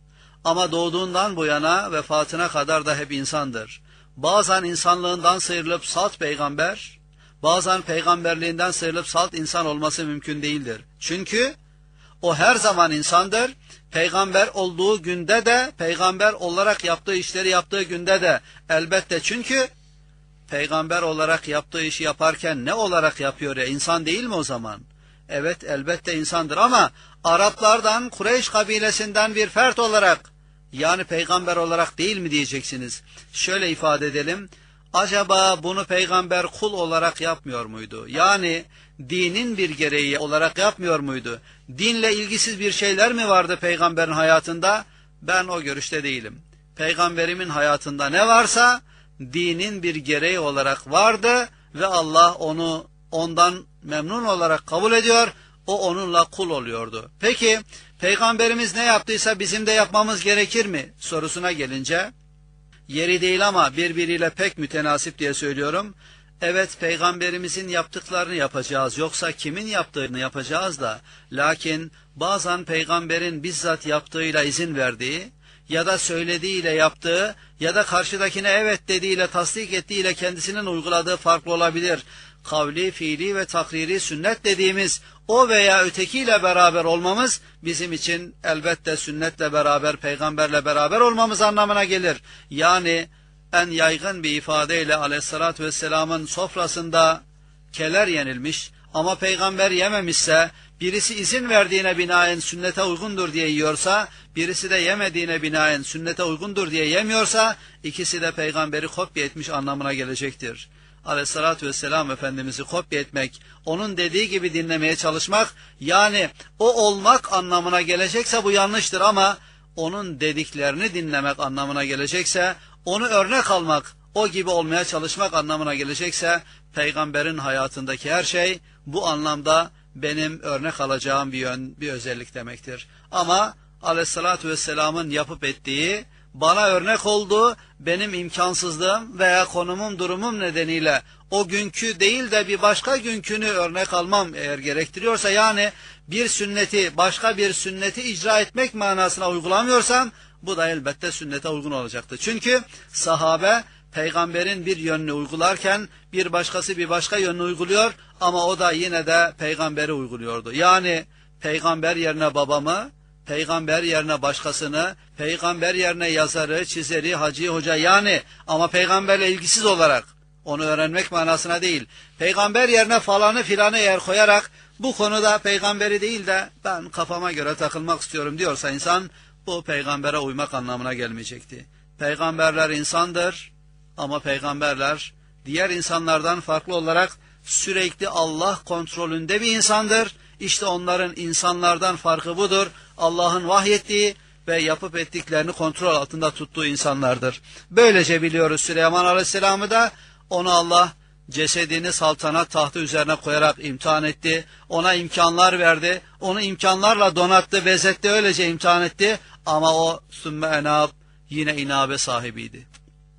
Ama doğduğundan bu yana vefatına kadar da hep insandır. Bazen insanlığından sıyrılıp salt peygamber, bazen peygamberliğinden sıyrılıp salt insan olması mümkün değildir. Çünkü o her zaman insandır. Peygamber olduğu günde de, peygamber olarak yaptığı işleri yaptığı günde de elbette, çünkü peygamber olarak yaptığı işi yaparken ne olarak yapıyor ya? İnsan değil mi o zaman? Evet, elbette insandır ama Araplardan, Kureyş kabilesinden bir fert olarak, yani peygamber olarak değil mi diyeceksiniz. Şöyle ifade edelim. Acaba bunu peygamber kul olarak yapmıyor muydu? Yani dinin bir gereği olarak yapmıyor muydu? Dinle ilgisiz bir şeyler mi vardı peygamberin hayatında? Ben o görüşte değilim. Peygamberimin hayatında ne varsa dinin bir gereği olarak vardı ve Allah onu ondan memnun olarak kabul ediyor. O onunla kul oluyordu. Peki peygamberimiz ne yaptıysa bizim de yapmamız gerekir mi sorusuna gelince, yeri değil ama birbiriyle pek mütenasip diye söylüyorum. Evet, peygamberimizin yaptıklarını yapacağız, yoksa kimin yaptığını yapacağız da, lakin bazen peygamberin bizzat yaptığıyla izin verdiği ya da söylediğiyle yaptığı ya da karşıdakine evet dediğiyle, tasdik ettiğiyle kendisinin uyguladığı farklı olabilir. Kavli, fiili ve takriri sünnet dediğimiz o veya ötekiyle beraber olmamız bizim için elbette sünnetle beraber, peygamberle beraber olmamız anlamına gelir. Yani en yaygın bir ifadeyle aleyhissalatü vesselamın sofrasında keler yenilmiş ama peygamber yememişse, birisi izin verdiğine binaen sünnete uygundur diye yiyorsa, birisi de yemediğine binaen sünnete uygundur diye yemiyorsa, ikisi de peygamberi kopya etmiş anlamına gelecektir. Aleyhissalatü vesselam Efendimiz'i kopya etmek, onun dediği gibi dinlemeye çalışmak, yani o olmak anlamına gelecekse bu yanlıştır, ama onun dediklerini dinlemek anlamına gelecekse, onu örnek almak, o gibi olmaya çalışmak anlamına gelecekse, peygamberin hayatındaki her şey bu anlamda benim örnek alacağım bir yön, bir özellik demektir. Ama aleyhissalatü vesselamın yapıp ettiği, bana örnek olduğu, benim imkansızlığım veya konumum, durumum nedeniyle o günkü değil de bir başka günkünü örnek almam eğer gerektiriyorsa, yani bir sünneti başka bir sünneti icra etmek manasına uygulamıyorsam, bu da elbette sünnete uygun olacaktır. Çünkü sahabe peygamberin bir yönünü uygularken bir başkası bir başka yönünü uyguluyor ama o da yine de peygamberi uyguluyordu. Yani peygamber yerine babamı, peygamber yerine başkasını, peygamber yerine yazarı, çizeri, hacı, hoca, yani ama peygamberle ilgisiz olarak, onu öğrenmek manasına değil. Peygamber yerine falanı filanı eğer koyarak bu konuda peygamberi değil de ben kafama göre takılmak istiyorum diyorsa insan, bu peygambere uymak anlamına gelmeyecekti. Peygamberler insandır ama peygamberler diğer insanlardan farklı olarak sürekli Allah kontrolünde bir insandır. İşte onların insanlardan farkı budur. Allah'ın vahyettiği ve yapıp ettiklerini kontrol altında tuttuğu insanlardır. Böylece biliyoruz Süleyman Aleyhisselam'ı da, onu Allah cesedini saltanat tahtı üzerine koyarak imtihan etti. Ona imkanlar verdi. Onu imkanlarla donattı, bezetti, öylece imtihan etti. Ama o sümme enab, yine inabe sahibiydi.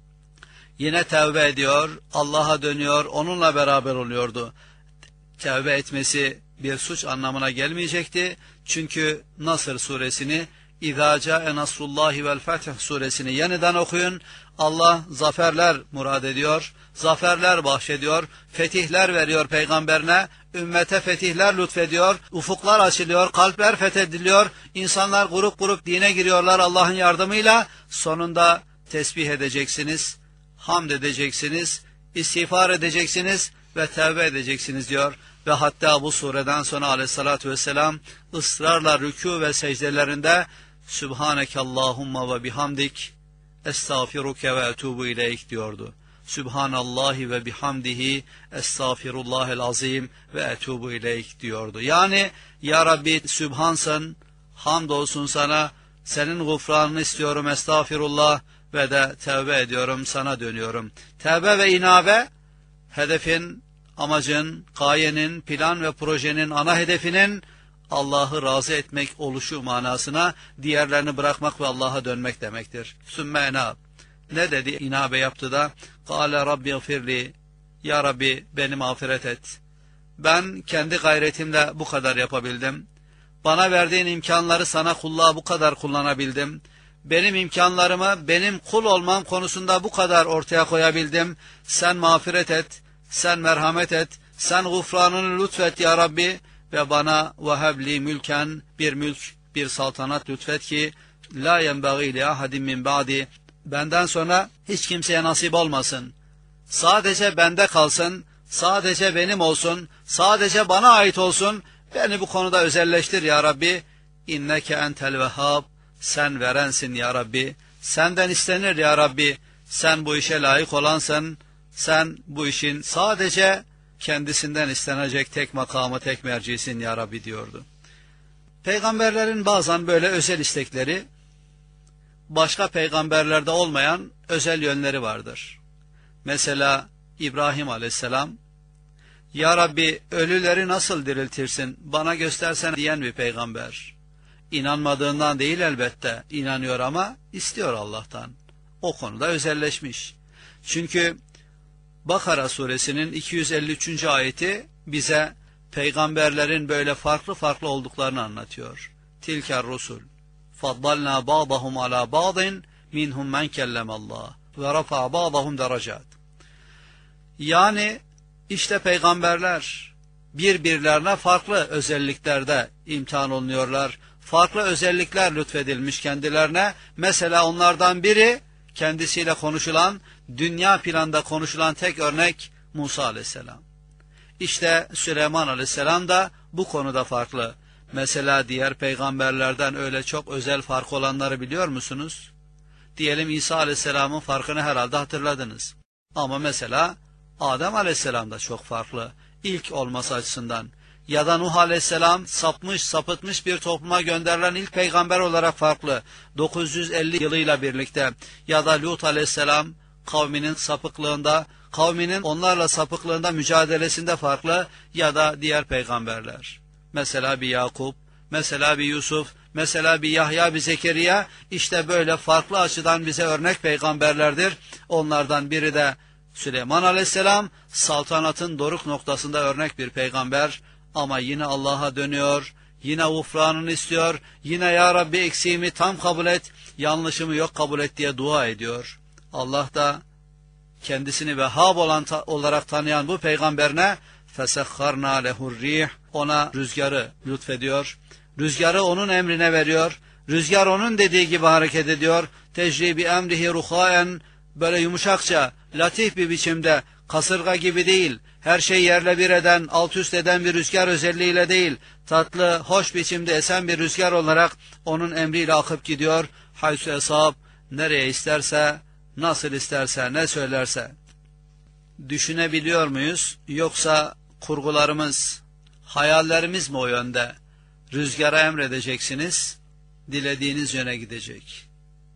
Yine tevbe ediyor, Allah'a dönüyor, onunla beraber oluyordu. Tevbe etmesi bir suç anlamına gelmeyecekti. Çünkü Nasr suresini İzâ câe nasrullâhi vel feth suresini yeniden okuyun. Allah zaferler murad ediyor, zaferler bahşediyor, fetihler veriyor peygamberine, ümmete fetihler lütfediyor, ufuklar açılıyor, kalpler fethediliyor, insanlar grup grup dine giriyorlar Allah'ın yardımıyla. Sonunda tesbih edeceksiniz, hamd edeceksiniz, istiğfar edeceksiniz ve tevbe edeceksiniz diyor. Ve hatta bu sureden sonra aleyhissalatü vesselam ısrarla rükû ve secdelerinde Sübhaneke Allahumma ve bihamdik estağfiruke ve etubu ileyk diyordu. Sübhanallahi ve bihamdihi estağfirullahel azim ve etubu ileyk diyordu. Yani ya Rabbi Sübhansın, hamdolsun sana, senin gufranını istiyorum, estağfirullah ve de tevbe ediyorum, sana dönüyorum. Tevbe ve inabe, hedefin, amacın, gayenin, plan ve projenin ana hedefinin Allah'ı razı etmek oluşu manasına, diğerlerini bırakmak ve Allah'a dönmek demektir. Sümme enab. Ne dedi? İnabe yaptı da Kâle Rabbi gfirli, ya Rabbi beni mağfiret et. Ben kendi gayretimle bu kadar yapabildim. Bana verdiğin imkanları sana kulluğa bu kadar kullanabildim. Benim imkanlarımı benim kul olmam konusunda bu kadar ortaya koyabildim. Sen mağfiret et, sen merhamet et, sen gufranını lütfet ya Rabbi ve bana vehebli mülken, bir mülk, bir saltanat lütfet ki la yenbagî li ahadin min ba'di, benden sonra hiç kimseye nasip olmasın. Sadece bende kalsın, sadece benim olsun, sadece bana ait olsun. Beni bu konuda özelleştir ya Rabbi. İnneke entel vehhab, sen verensin ya Rabbi. Senden istenir ya Rabbi. Sen bu işe layık olansın. Sen bu işin sadece kendisinden istenecek tek makamı, tek mercisin ya Rabbi diyordu. Peygamberlerin bazen böyle özel istekleri, başka peygamberlerde olmayan özel yönleri vardır. Mesela İbrahim aleyhisselam, ya Rabbi ölüleri nasıl diriltirsin bana göstersen diyen bir peygamber. İnanmadığından değil elbette, inanıyor ama istiyor Allah'tan. O konuda özelleşmiş. Çünkü Bakara suresinin iki yüz elli üçüncü ayeti bize peygamberlerin böyle farklı farklı olduklarını anlatıyor. Tilker rusul faddalna ba'dahum ala ba'din minhum men kellemallah ve rafa ba'dahum derecat. Yani işte peygamberler birbirlerine farklı özelliklerde imtihan olunuyorlar. Farklı özellikler lütfedilmiş kendilerine. Mesela onlardan biri kendisiyle konuşulan, dünya planda konuşulan tek örnek Musa aleyhisselam. İşte Süleyman aleyhisselam da bu konuda farklı. Mesela diğer peygamberlerden öyle çok özel fark olanları biliyor musunuz? Diyelim İsa aleyhisselamın farkını herhalde hatırladınız. Ama mesela Adem aleyhisselam da çok farklı. İlk olması açısından. Ya da Nuh aleyhisselam sapmış, sapıtmış bir topluma gönderilen ilk peygamber olarak farklı. dokuz yüz elli yılıyla birlikte. Ya da Lut aleyhisselam kavminin sapıklığında, kavminin onlarla sapıklığında mücadelesinde farklı. Ya da diğer peygamberler. Mesela bir Yakup, mesela bir Yusuf, mesela bir Yahya, bir Zekeriya. İşte böyle farklı açıdan bize örnek peygamberlerdir. Onlardan biri de Süleyman aleyhisselam, saltanatın doruk noktasında örnek bir peygamber. Ama yine Allah'a dönüyor, yine gufranını istiyor, yine ya Rabbi eksiğimi tam kabul et, yanlışımı yok kabul et diye dua ediyor. Allah da kendisini Vehhab olan ta olarak tanıyan bu peygamberine فَسَخَّرْنَا لَهُ الرِّيحِ, ona rüzgarı lütfediyor, rüzgarı onun emrine veriyor, rüzgar onun dediği gibi hareket ediyor, tecri bi emrihi ruhaen, böyle yumuşakça, latif bir biçimde, kasırga gibi değil, her şey yerle bir eden, alt üst eden bir rüzgar özelliğiyle değil, tatlı, hoş biçimde esen bir rüzgar olarak onun emriyle akıp gidiyor. Haysu esab, nereye isterse, nasıl isterse, ne söylerse. Düşünebiliyor muyuz? Yoksa kurgularımız, hayallerimiz mi o yönde? Rüzgara emredeceksiniz, dilediğiniz yöne gidecek.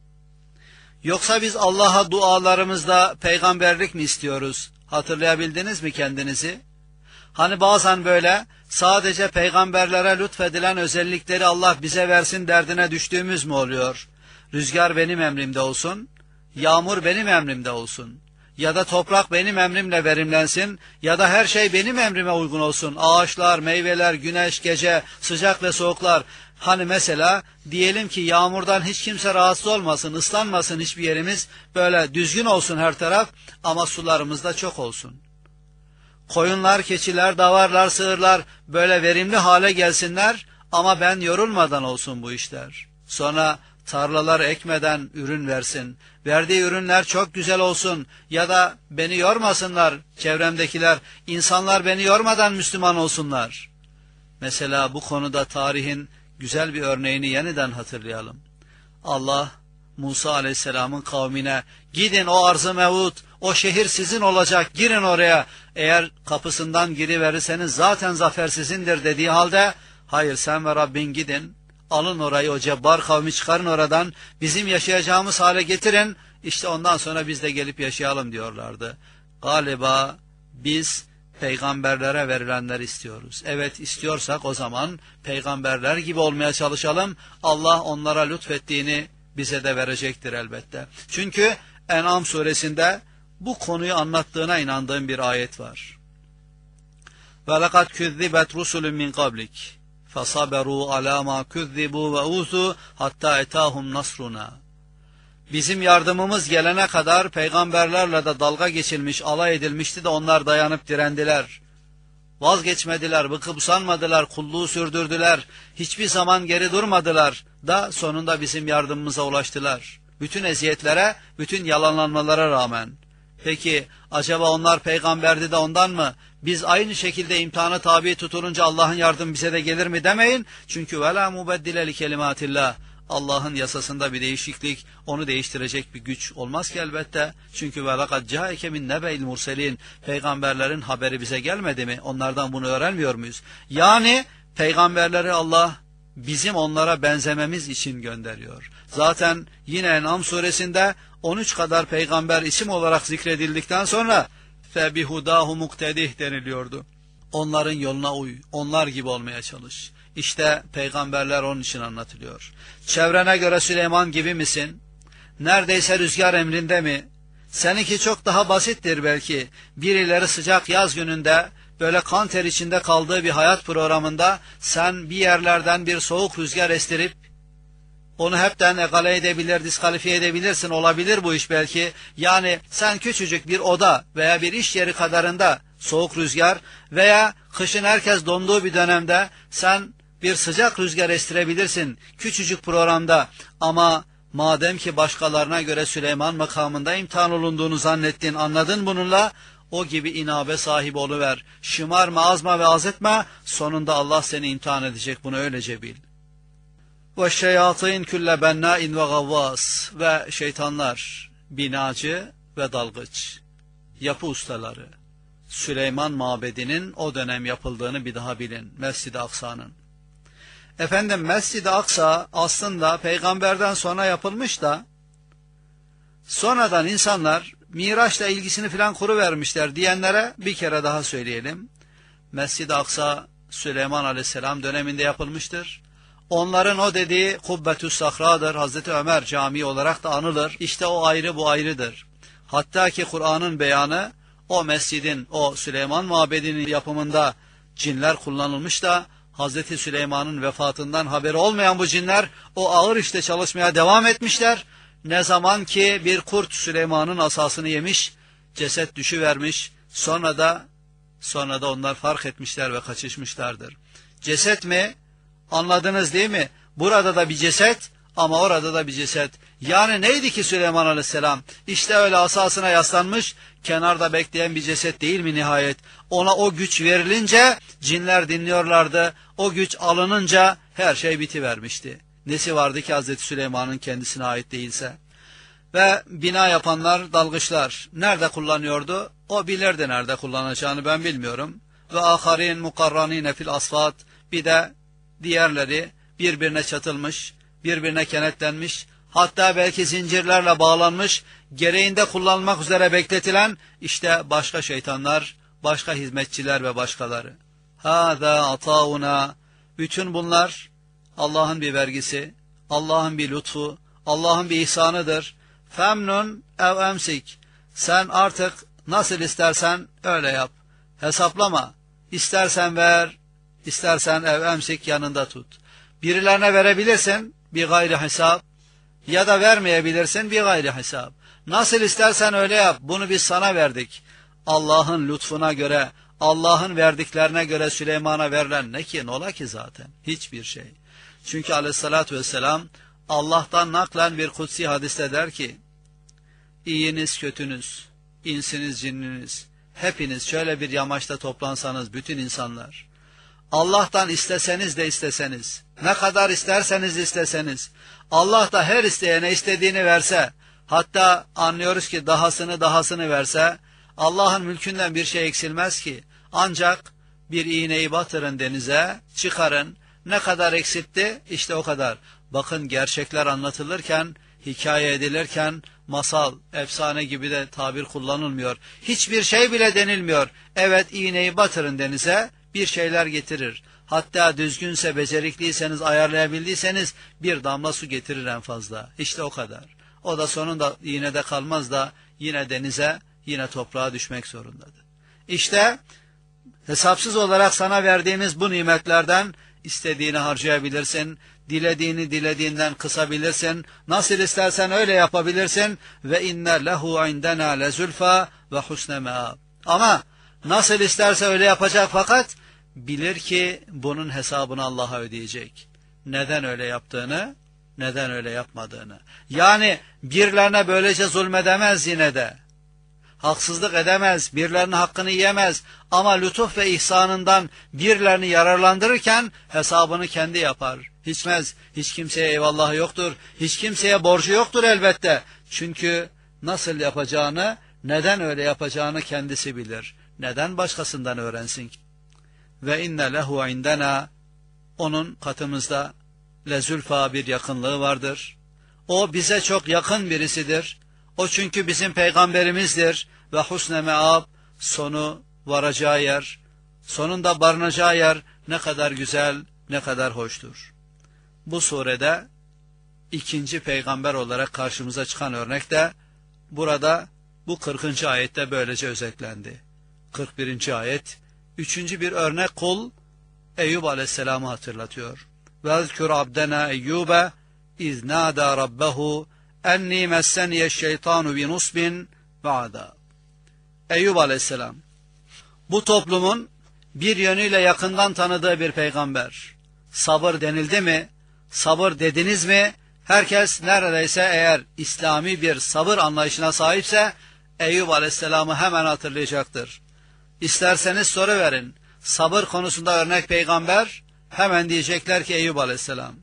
Yoksa biz Allah'a dualarımızda peygamberlik mi istiyoruz? Hatırlayabildiniz mi kendinizi? Hani bazen böyle sadece peygamberlere lütfedilen özellikleri Allah bize versin derdine düştüğümüz mü oluyor? Rüzgar benim emrimde olsun, yağmur benim emrimde olsun. Ya da toprak benim emrimle verimlensin, ya da her şey benim emrime uygun olsun. Ağaçlar, meyveler, güneş, gece, sıcak ve soğuklar, Hani mesela diyelim ki yağmurdan hiç kimse rahatsız olmasın, ıslanmasın hiçbir yerimiz, böyle düzgün olsun her taraf ama sularımız da çok olsun. Koyunlar, keçiler, davarlar, sığırlar böyle verimli hale gelsinler ama ben yorulmadan olsun bu işler. Sonra tarlalar ekmeden ürün versin. Verdiği ürünler çok güzel olsun ya da beni yormasınlar çevremdekiler. İnsanlar beni yormadan Müslüman olsunlar. Mesela bu konuda tarihin güzel bir örneğini yeniden hatırlayalım. Allah Musa Aleyhisselam'ın kavmine gidin o arz-ı mevut, o şehir sizin olacak, girin oraya. Eğer kapısından giriverirseniz zaten zafer sizindir dediği halde hayır sen ve Rabbin gidin, alın orayı, o cebbar kavmi çıkarın oradan, bizim yaşayacağımız hale getirin, işte ondan sonra biz de gelip yaşayalım diyorlardı. Galiba biz peygamberlere verilenleri istiyoruz. Evet istiyorsak o zaman peygamberler gibi olmaya çalışalım. Allah onlara lütfettiğini bize de verecektir elbette. Çünkü En'am suresinde bu konuyu anlattığına inandığım bir ayet var. وَلَقَدْ كُذِّبَتْ رُسُلٌ مِنْ قَبْلِكَ فَصَبَرُوا عَلَى مَا كُذِّبُوا وَأُوذُوا حَتَّى اَتَاهُمْ نَصْرُنَا. Bizim yardımımız gelene kadar peygamberlerle de dalga geçilmiş, alay edilmişti de onlar dayanıp direndiler. Vazgeçmediler, bıkıp usanmadılar, kulluğu sürdürdüler, hiçbir zaman geri durmadılar da sonunda bizim yardımımıza ulaştılar. Bütün eziyetlere, bütün yalanlanmalara rağmen. Peki acaba onlar peygamberdi de ondan mı? Biz aynı şekilde imtihana tabi tutulunca Allah'ın yardımı bize de gelir mi demeyin. Çünkü وَلَا مُبَدِّلَ لِكَلِمَاتِ اللّٰهِ. Allah'ın yasasında bir değişiklik, onu değiştirecek bir güç olmaz ki elbette. Çünkü وَلَقَدْ جَاءَكَ مِنْ نَبَئِ الْمُرْسَلِينَ. Peygamberlerin haberi bize gelmedi mi? Onlardan bunu öğrenmiyor muyuz? Yani peygamberleri Allah bizim onlara benzememiz için gönderiyor. Zaten yine En'am suresinde on üç kadar peygamber isim olarak zikredildikten sonra فَبِهُدَاهُ مُقْتَدِهِ deniliyordu. Onların yoluna uy, onlar gibi olmaya çalış. İşte peygamberler onun için anlatılıyor. Çevrene göre Süleyman gibi misin? Neredeyse rüzgar emrinde mi? Seninki çok daha basittir belki. Birileri sıcak yaz gününde böyle kan ter içinde kaldığı bir hayat programında sen bir yerlerden bir soğuk rüzgar estirip onu hepten egale edebilir, diskalifiye edebilirsin, olabilir bu iş belki. Yani sen küçücük bir oda veya bir iş yeri kadarında soğuk rüzgar veya kışın herkes donduğu bir dönemde sen bir sıcak rüzgar estirebilirsin küçücük programda. Ama madem ki başkalarına göre Süleyman makamında imtihan olunduğunu zannettin, anladın bununla, o gibi inabe sahibi oluver. Şımarma, azma ve az etme, sonunda Allah seni imtihan edecek, bunu öylece bil. وَالشَّيَاطِينَ كُلَّ بَنَّاءٍ وَغَوَّاسٍ. Ve şeytanlar, binacı ve dalgıç, yapı ustaları. Süleyman Mabedi'nin o dönem yapıldığını bir daha bilin, Mescid-i Aksa'nın. Efendim Mescid-i Aksa aslında peygamberden sonra yapılmış da sonradan insanlar Miraç'la ilgisini filan kuruvermişler diyenlere bir kere daha söyleyelim. Mescid-i Aksa Süleyman Aleyhisselam döneminde yapılmıştır. Onların o dediği Kubbetü's Sahra'dır. Hazreti Ömer Camii olarak da anılır. İşte o ayrı, bu ayrıdır. Hatta ki Kur'an'ın beyanı o mescidin, o Süleyman Mabedi'nin yapımında cinler kullanılmış da Hazreti Süleyman'ın vefatından haberi olmayan bu cinler o ağır işte çalışmaya devam etmişler. Ne zaman ki bir kurt Süleyman'ın asasını yemiş, ceset düşüvermiş, sonra da sonra da onlar fark etmişler ve kaçışmışlardır. Ceset mi? Anladınız değil mi? Burada da bir ceset ama orada da bir ceset. Yani neydi ki Süleyman Aleyhisselam? İşte öyle asasına yaslanmış, kenarda bekleyen bir ceset değil mi nihayet? Ona o güç verilince cinler dinliyorlardı. O güç alınınca her şey bitivermişti. Nesi vardı ki Hazreti Süleyman'ın kendisine ait değilse? Ve bina yapanlar, dalgıçlar nerede kullanıyordu? O bilirdi nerede kullanacağını, ben bilmiyorum. Ve aharin mukarranine fil asfat, bir de diğerleri birbirine çatılmış, birbirine kenetlenmiş, hatta belki zincirlerle bağlanmış, gereğinde kullanmak üzere bekletilen işte başka şeytanlar, başka hizmetçiler ve başkaları. Hâzâ atâuna. Bütün bunlar Allah'ın bir vergisi, Allah'ın bir lütfu, Allah'ın bir ihsanıdır. Femnun ev emsik. Sen artık nasıl istersen öyle yap. Hesaplama. İstersen ver, İstersen ev emsik, yanında tut. Birilerine verebilirsin bir gayri hesap ya da vermeyebilirsin bir gayri hesap. Nasıl istersen öyle yap. Bunu biz sana verdik. Allah'ın lütfuna göre, Allah'ın verdiklerine göre Süleyman'a verilen ne ki, ne ola ki zaten? Hiçbir şey. Çünkü aleyhissalatü vesselam Allah'tan naklen bir kutsi hadiste der ki, iyiniz kötünüz, insiniz cinniniz, hepiniz şöyle bir yamaçta toplansanız bütün insanlar, Allah'tan isteseniz de isteseniz, ne kadar isterseniz isteseniz, Allah da her isteyene istediğini verse, hatta anlıyoruz ki dahasını dahasını verse, Allah'ın mülkünden bir şey eksilmez ki. Ancak bir iğneyi batırın denize, çıkarın, ne kadar eksiltti, işte o kadar. Bakın, gerçekler anlatılırken, hikaye edilirken, masal, efsane gibi de tabir kullanılmıyor. Hiçbir şey bile denilmiyor. Evet, iğneyi batırın denize, bir şeyler getirir. Hatta düzgünse, becerikliyseniz, ayarlayabildiyseniz bir damla su getirir en fazla. İşte o kadar. O da sonunda iğnede kalmaz da yine denize, yine toprağa düşmek zorundadır. İşte hesapsız olarak sana verdiğimiz bu nimetlerden istediğini harcayabilirsin, dilediğini dilediğinden kısabilirsin, nasıl istersen öyle yapabilirsin. Ve inne lehu indena lezulfa ve husne meab. Ama nasıl isterse öyle yapacak, fakat bilir ki bunun hesabını Allah'a ödeyecek. Neden öyle yaptığını, neden öyle yapmadığını. Yani birilerine böylece zulmedemez, yine de haksızlık edemez, birilerinin hakkını yiyemez, ama lütuf ve ihsanından birilerini yararlandırırken hesabını kendi yapar. Hiçmez, hiç kimseye eyvallahı yoktur, hiç kimseye borcu yoktur elbette. Çünkü nasıl yapacağını, neden öyle yapacağını kendisi bilir. Neden başkasından öğrensin ki? Ve inne lehu indena, onun katımızda lezülfa, bir yakınlığı vardır. O bize çok yakın birisidir. O çünkü bizim peygamberimizdir. Ve husne meab, sonu varacağı yer, sonunda barınacağı yer ne kadar güzel, ne kadar hoştur. Bu surede ikinci peygamber olarak karşımıza çıkan örnek de burada bu kırkıncı ayette böylece özetlendi. kırk birinci ayet, üçüncü bir örnek kul Eyyub aleyhisselamı hatırlatıyor. وَذْكُرْ عَبْدَنَا اَيُّوبَ اِذْ نَادَى رَبَّهُ اَنِّي مَسَّنِيَ الشَّيْطَانُ بِنُصْبٍ وَعَذَابٍ. Eyyub aleyhisselam, bu toplumun bir yönüyle yakından tanıdığı bir peygamber. Sabır denildi mi, sabır dediniz mi, herkes neredeyse eğer İslami bir sabır anlayışına sahipse Eyyub aleyhisselamı hemen hatırlayacaktır. İsterseniz soru verin, sabır konusunda örnek peygamber, hemen diyecekler ki Eyyub aleyhisselam.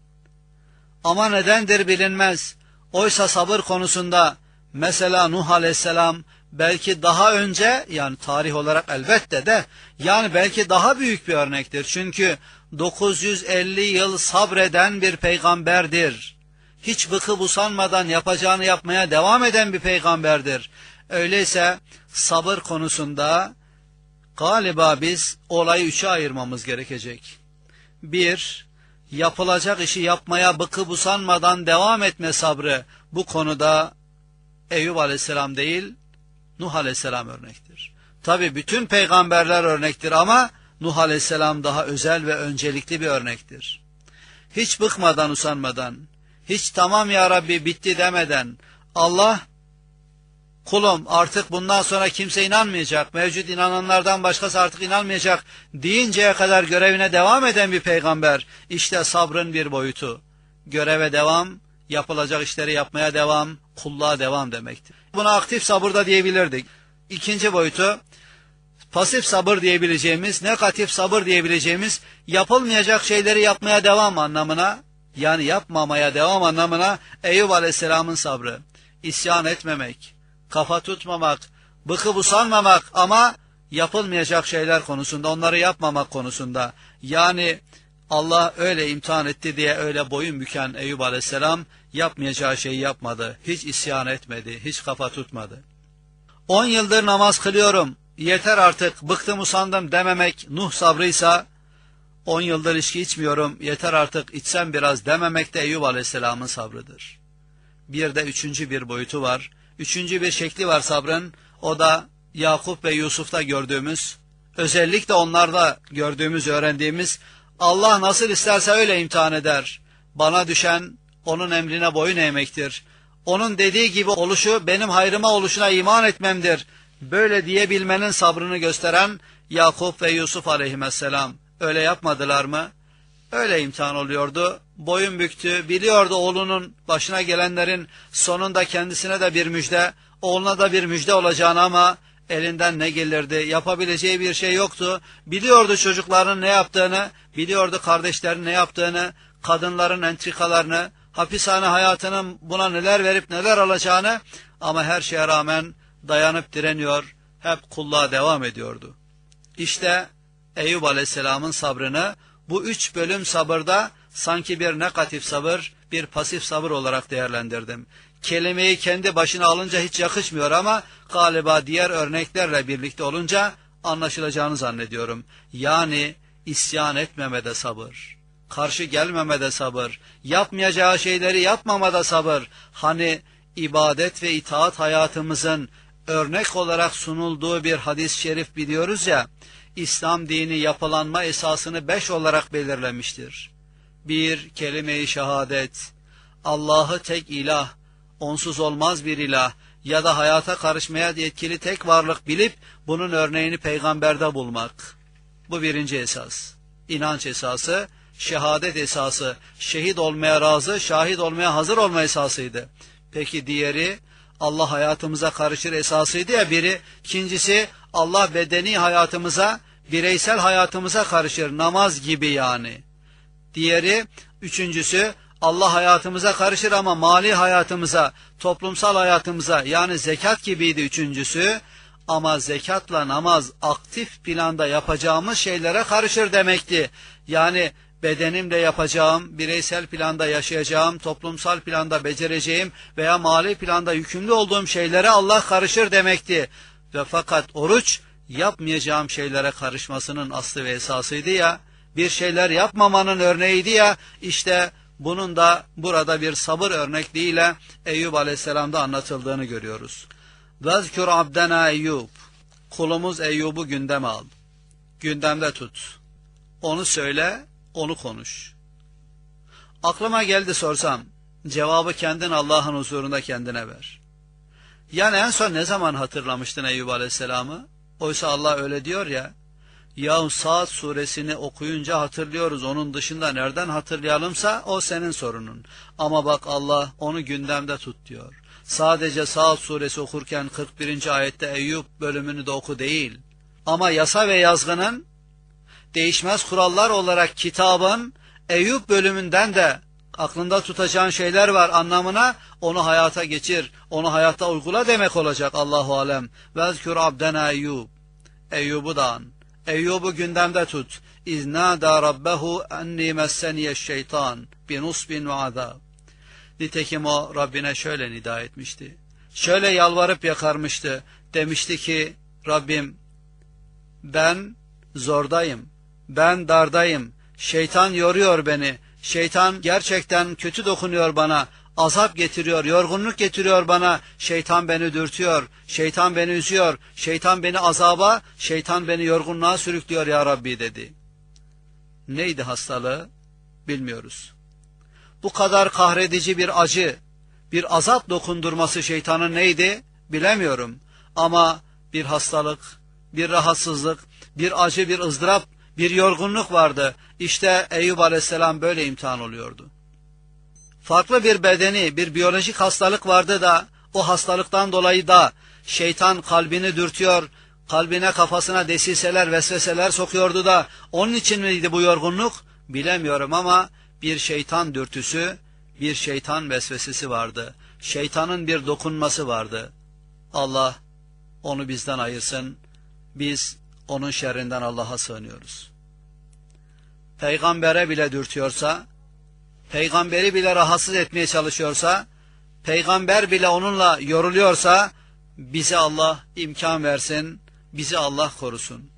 Ama nedendir bilinmez. Oysa sabır konusunda mesela Nuh aleyhisselam belki daha önce, yani tarih olarak elbette de, yani belki daha büyük bir örnektir. Çünkü dokuz yüz elli yıl sabreden bir peygamberdir. Hiç bıkıp usanmadan yapacağını yapmaya devam eden bir peygamberdir. Öyleyse sabır konusunda galiba biz olayı üçe ayırmamız gerekecek. Bir, yapılacak işi yapmaya bıkıp usanmadan devam etme sabrı. Bu konuda Eyyub aleyhisselam değil, Nuh aleyhisselam örnektir. Tabi bütün peygamberler örnektir ama Nuh aleyhisselam daha özel ve öncelikli bir örnektir. Hiç bıkmadan, usanmadan, hiç tamam ya Rabbi bitti demeden, Allah, kulum artık bundan sonra kimse inanmayacak, mevcut inananlardan başkası artık inanmayacak deyinceye kadar görevine devam eden bir peygamber. İşte sabrın bir boyutu. Göreve devam, yapılacak işleri yapmaya devam, kulluğa devam demektir. Buna aktif sabır da diyebilirdik. İkinci boyutu, pasif sabır diyebileceğimiz, negatif sabır diyebileceğimiz, yapılmayacak şeyleri yapmaya devam anlamına, yani yapmamaya devam anlamına Eyyub aleyhisselamın sabrı. İsyan etmemek, kafa tutmamak, bıkıp usanmamak ama yapılmayacak şeyler konusunda, onları yapmamak konusunda. Yani Allah öyle imtihan etti diye öyle boyun büken Eyyub aleyhisselam yapmayacağı şeyi yapmadı. Hiç isyan etmedi, hiç kafa tutmadı. On yıldır namaz kılıyorum, yeter artık, bıktım usandım dememek Nuh sabrıysa, on yıldır içki içmiyorum, yeter artık, içsem biraz dememek de Eyyub aleyhisselamın sabrıdır. Bir de üçüncü bir boyutu var. Üçüncü bir şekli var sabrın. O da Yakup ve Yusuf'ta gördüğümüz, özellikle onlarda gördüğümüz, öğrendiğimiz Allah nasıl isterse öyle imtihan eder. Bana düşen onun emrine boyun eğmektir. Onun dediği gibi oluşu benim hayrıma oluşuna iman etmemdir. Böyle diyebilmenin sabrını gösteren Yakup ve Yusuf aleyhisselam. Öyle yapmadılar mı? Öyle imtihan oluyordu. Boyun büktü. Biliyordu oğlunun başına gelenlerin sonunda kendisine de bir müjde, oğluna da bir müjde olacağını ama elinden ne gelirdi? Yapabileceği bir şey yoktu. Biliyordu çocukların ne yaptığını, biliyordu kardeşlerin ne yaptığını, kadınların entrikalarını, hapishane hayatının buna neler verip neler alacağını, ama her şeye rağmen dayanıp direniyor, hep kulluğa devam ediyordu. İşte Eyüp Aleyhisselam'ın sabrını bu üç bölüm sabırda sanki bir negatif sabır, bir pasif sabır olarak değerlendirdim. Kelimeyi kendi başına alınca hiç yakışmıyor ama galiba diğer örneklerle birlikte olunca anlaşılacağını zannediyorum. Yani isyan etmemede sabır, karşı gelmemede sabır, yapmayacağı şeyleri yapmamada sabır. Hani ibadet ve itaat hayatımızın örnek olarak sunulduğu bir hadis-i şerif biliyoruz ya, İslam dini yapılanma esasını beş olarak belirlemiştir. Bir, kelime-i şehadet, Allah'ı tek ilah, onsuz olmaz bir ilah ya da hayata karışmaya yetkili tek varlık bilip bunun örneğini peygamberde bulmak. Bu birinci esas. İnanç esası, şehadet esası, şehit olmaya razı, şahit olmaya hazır olma esasıydı. Peki diğeri, Allah hayatımıza karışır esasıydı ya biri. İkincisi, Allah bedeni hayatımıza, bireysel hayatımıza karışır, namaz gibi yani. Diğeri, üçüncüsü, Allah hayatımıza karışır ama mali hayatımıza, toplumsal hayatımıza, yani zekat gibiydi üçüncüsü. Ama zekatla namaz aktif planda yapacağımız şeylere karışır demekti. Yani bedenimle yapacağım, bireysel planda yaşayacağım, toplumsal planda becereceğim veya mali planda yükümlü olduğum şeylere Allah karışır demekti. Ve fakat oruç yapmayacağım şeylere karışmasının aslı ve esasıydı ya, bir şeyler yapmamanın örneğiydi ya, işte bunun da burada bir sabır örnekliğiyle Eyüp Aleyhisselam'da anlatıldığını görüyoruz. وَذْكُرْ عَبْدَنَا Eyyub. Kulumuz Eyyub'u gündeme al. Gündemde tut. Onu söyle, onu konuş. Aklıma geldi sorsam, cevabı kendin Allah'ın huzurunda kendine ver. Yani en son ne zaman hatırlamıştın Eyyub Aleyhisselam'ı? Oysa Allah öyle diyor ya, yahu Saat suresini okuyunca hatırlıyoruz, onun dışında nereden hatırlayalımsa o senin sorunun. Ama bak Allah onu gündemde tut diyor. Sadece Saat suresi okurken kırk birinci ayette Eyüp bölümünü de oku değil. Ama yasa ve yazgının, değişmez kurallar olarak kitabın Eyüp bölümünden de aklında tutacağın şeyler var anlamına, onu hayata geçir, onu hayata uygula demek olacak Allahu alem. Vezkür abdena Eyyub. Eyyub'u da an. Eyyub'u gündemde tut. İznâdâ rabbehu enni messeniyeşşeytan binusbin ve azâb. Nitekim o Rabbine şöyle nida etmişti. Şöyle yalvarıp yakarmıştı. Demişti ki, Rabbim ben zordayım, ben dardayım, şeytan yoruyor beni, şeytan gerçekten kötü dokunuyor bana, azap getiriyor, yorgunluk getiriyor bana, şeytan beni dürtüyor, şeytan beni üzüyor, şeytan beni azaba, şeytan beni yorgunluğa sürüklüyor ya Rabbi dedi. Neydi hastalığı? Bilmiyoruz. Bu kadar kahredici bir acı, bir azap dokundurması şeytanın neydi? Bilemiyorum. Ama bir hastalık, bir rahatsızlık, bir acı, bir ızdırap, bir yorgunluk vardı. İşte Eyüp Aleyhisselam böyle imtihan oluyordu. Farklı bir bedeni, bir biyolojik hastalık vardı da o hastalıktan dolayı da şeytan kalbini dürtüyor, kalbine kafasına desiseler, vesveseler sokuyordu da onun için miydi bu yorgunluk? Bilemiyorum ama bir şeytan dürtüsü, bir şeytan vesvesesi vardı. Şeytanın bir dokunması vardı. Allah onu bizden ayırsın. Biz onun şerrinden Allah'a sığınıyoruz. Peygambere bile dürtüyorsa, peygamberi bile rahatsız etmeye çalışıyorsa, peygamber bile onunla yoruluyorsa, bize Allah imkan versin, bizi Allah korusun.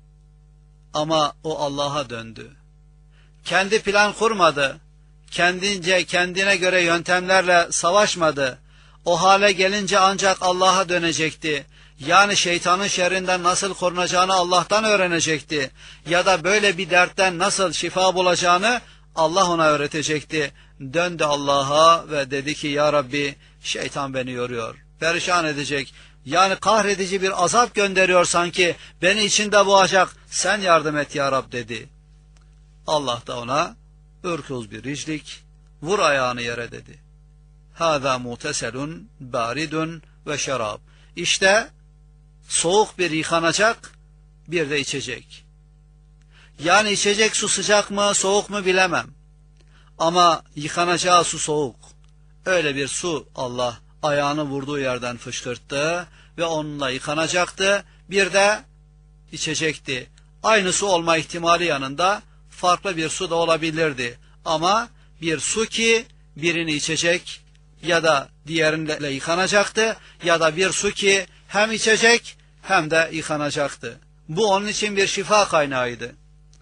Ama o Allah'a döndü. Kendi plan kurmadı, kendince kendine göre yöntemlerle savaşmadı. O hale gelince ancak Allah'a dönecekti. Yani şeytanın şerrinden nasıl korunacağını Allah'tan öğrenecekti. Ya da böyle bir dertten nasıl şifa bulacağını Allah ona öğretecekti. Döndü Allah'a ve dedi ki ya Rabbi, şeytan beni yoruyor, perişan edecek. Yani kahredici bir azap gönderiyor sanki, beni içinde boğacak, sen yardım et ya Rab dedi. Allah da ona ürküz bir riclik, vur ayağını yere dedi. Hâzâ muteselun bâridun ve şarab. İşte soğuk bir yıkanacak, bir de içecek. Yani içecek su sıcak mı soğuk mu bilemem. Ama yıkanacağı su soğuk. Öyle bir su Allah ayağını vurduğu yerden fışkırttı ve onunla yıkanacaktı. Bir de içecekti. Aynı su olma ihtimali yanında farklı bir su da olabilirdi. Ama bir su ki birini içecek ya da diğerinle yıkanacaktı, ya da bir su ki hem içecek hem de yıkanacaktı. Bu onun için bir şifa kaynağıydı.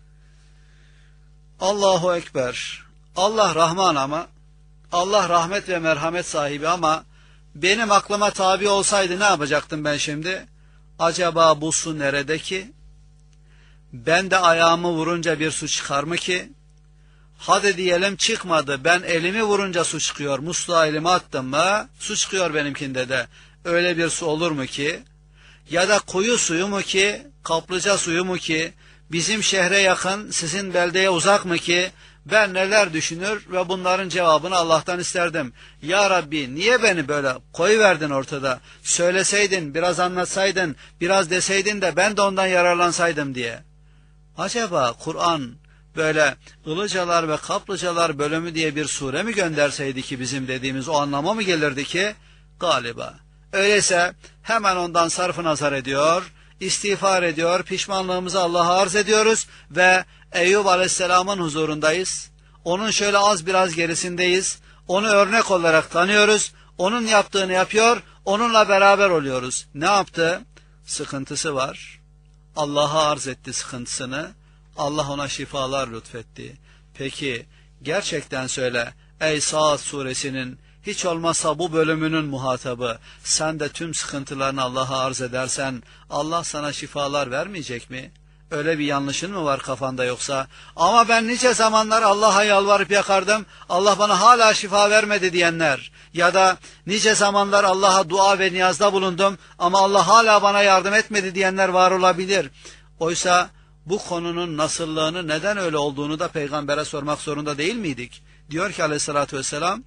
Allahu Ekber. Allah Rahman ama, Allah rahmet ve merhamet sahibi ama benim aklıma tabi olsaydı ne yapacaktım ben şimdi? Acaba bu su nerede ki? Ben de ayağımı vurunca bir su çıkar mı ki? Hadi diyelim çıkmadı, ben elimi vurunca su çıkıyor, musluğa elimi attım mı su çıkıyor benimkinde de. Öyle bir su olur mu ki? Ya da kuyu suyu mu ki, kaplıca suyu mu ki, bizim şehre yakın, sizin beldeye uzak mı ki? Ben neler düşünür ve bunların cevabını Allah'tan isterdim. Ya Rabbi, niye beni böyle koyuverdin ortada? Söyleseydin, biraz anlatsaydın, biraz deseydin de ben de ondan yararlansaydım diye. Acaba Kur'an böyle ılıcalar ve kaplıcalar bölümü diye bir sure mi gönderseydi ki bizim dediğimiz o anlama mı gelirdi ki? Galiba. Öyleyse hemen ondan sarf nazar ediyor, istiğfar ediyor, pişmanlığımızı Allah'a arz ediyoruz ve Eyüp Aleyhisselam'ın huzurundayız. Onun şöyle az biraz gerisindeyiz. Onu örnek olarak tanıyoruz. Onun yaptığını yapıyor, onunla beraber oluyoruz. Ne yaptı? Sıkıntısı var. Allah'a arz etti sıkıntısını. Allah ona şifalar lütfetti. Peki gerçekten söyle, ey Saat suresinin hiç olmazsa bu bölümünün muhatabı, sen de tüm sıkıntılarını Allah'a arz edersen Allah sana şifalar vermeyecek mi? Öyle bir yanlışın mı var kafanda yoksa? Ama ben nice zamanlar Allah'a yalvarıp yakardım, Allah bana hala şifa vermedi diyenler, ya da nice zamanlar Allah'a dua ve niyazda bulundum ama Allah hala bana yardım etmedi diyenler var olabilir. Oysa bu konunun nasıllığını, neden öyle olduğunu da peygambere sormak zorunda değil miydik? Diyor ki aleyhissalatü vesselam,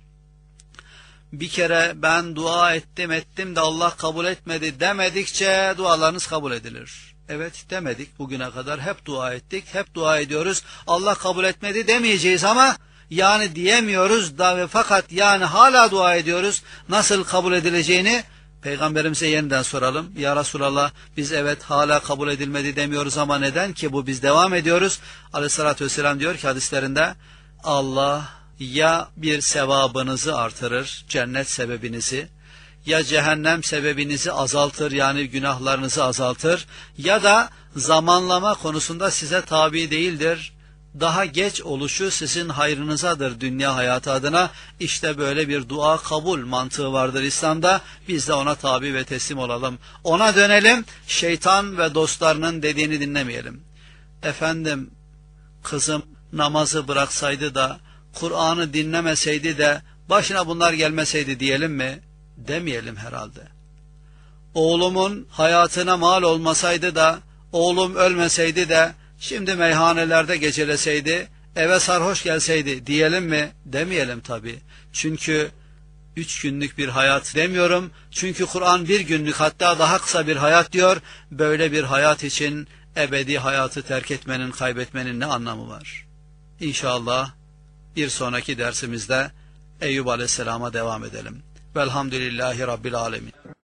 bir kere ben dua ettim ettim de Allah kabul etmedi demedikçe dualarınız kabul edilir. Evet, demedik bugüne kadar, hep dua ettik, hep dua ediyoruz. Allah kabul etmedi demeyeceğiz ama yani diyemiyoruz da ve fakat yani hala dua ediyoruz. Nasıl kabul edileceğini Peygamberimize yeniden soralım. Ya Resulallah, biz evet hala kabul edilmedi demiyoruz ama neden ki bu, biz devam ediyoruz? Aleyhissalatü vesselam diyor ki hadislerinde, Allah ya bir sevabınızı artırır, cennet sebebinizi, ya cehennem sebebinizi azaltır, yani günahlarınızı azaltır, ya da zamanlama konusunda size tabi değildir. Daha geç oluşu sizin hayrınızadır dünya hayatı adına. İşte böyle bir dua kabul mantığı vardır İslam'da. Biz de ona tabi ve teslim olalım. Ona dönelim, şeytan ve dostlarının dediğini dinlemeyelim. Efendim, kızım namazı bıraksaydı da, Kur'an'ı dinlemeseydi de, başına bunlar gelmeseydi diyelim mi? Demeyelim herhalde. Oğlumun hayatına mal olmasaydı da, oğlum ölmeseydi de, şimdi meyhanelerde geceleseydi, eve sarhoş gelseydi diyelim mi? Demeyelim tabii. Çünkü üç günlük bir hayat demiyorum. Çünkü Kur'an bir günlük, hatta daha kısa bir hayat diyor. Böyle bir hayat için ebedi hayatı terk etmenin, kaybetmenin ne anlamı var? İnşallah bir sonraki dersimizde Eyüp Aleyhisselam'a devam edelim. Velhamdülillahi Rabbil Alemin.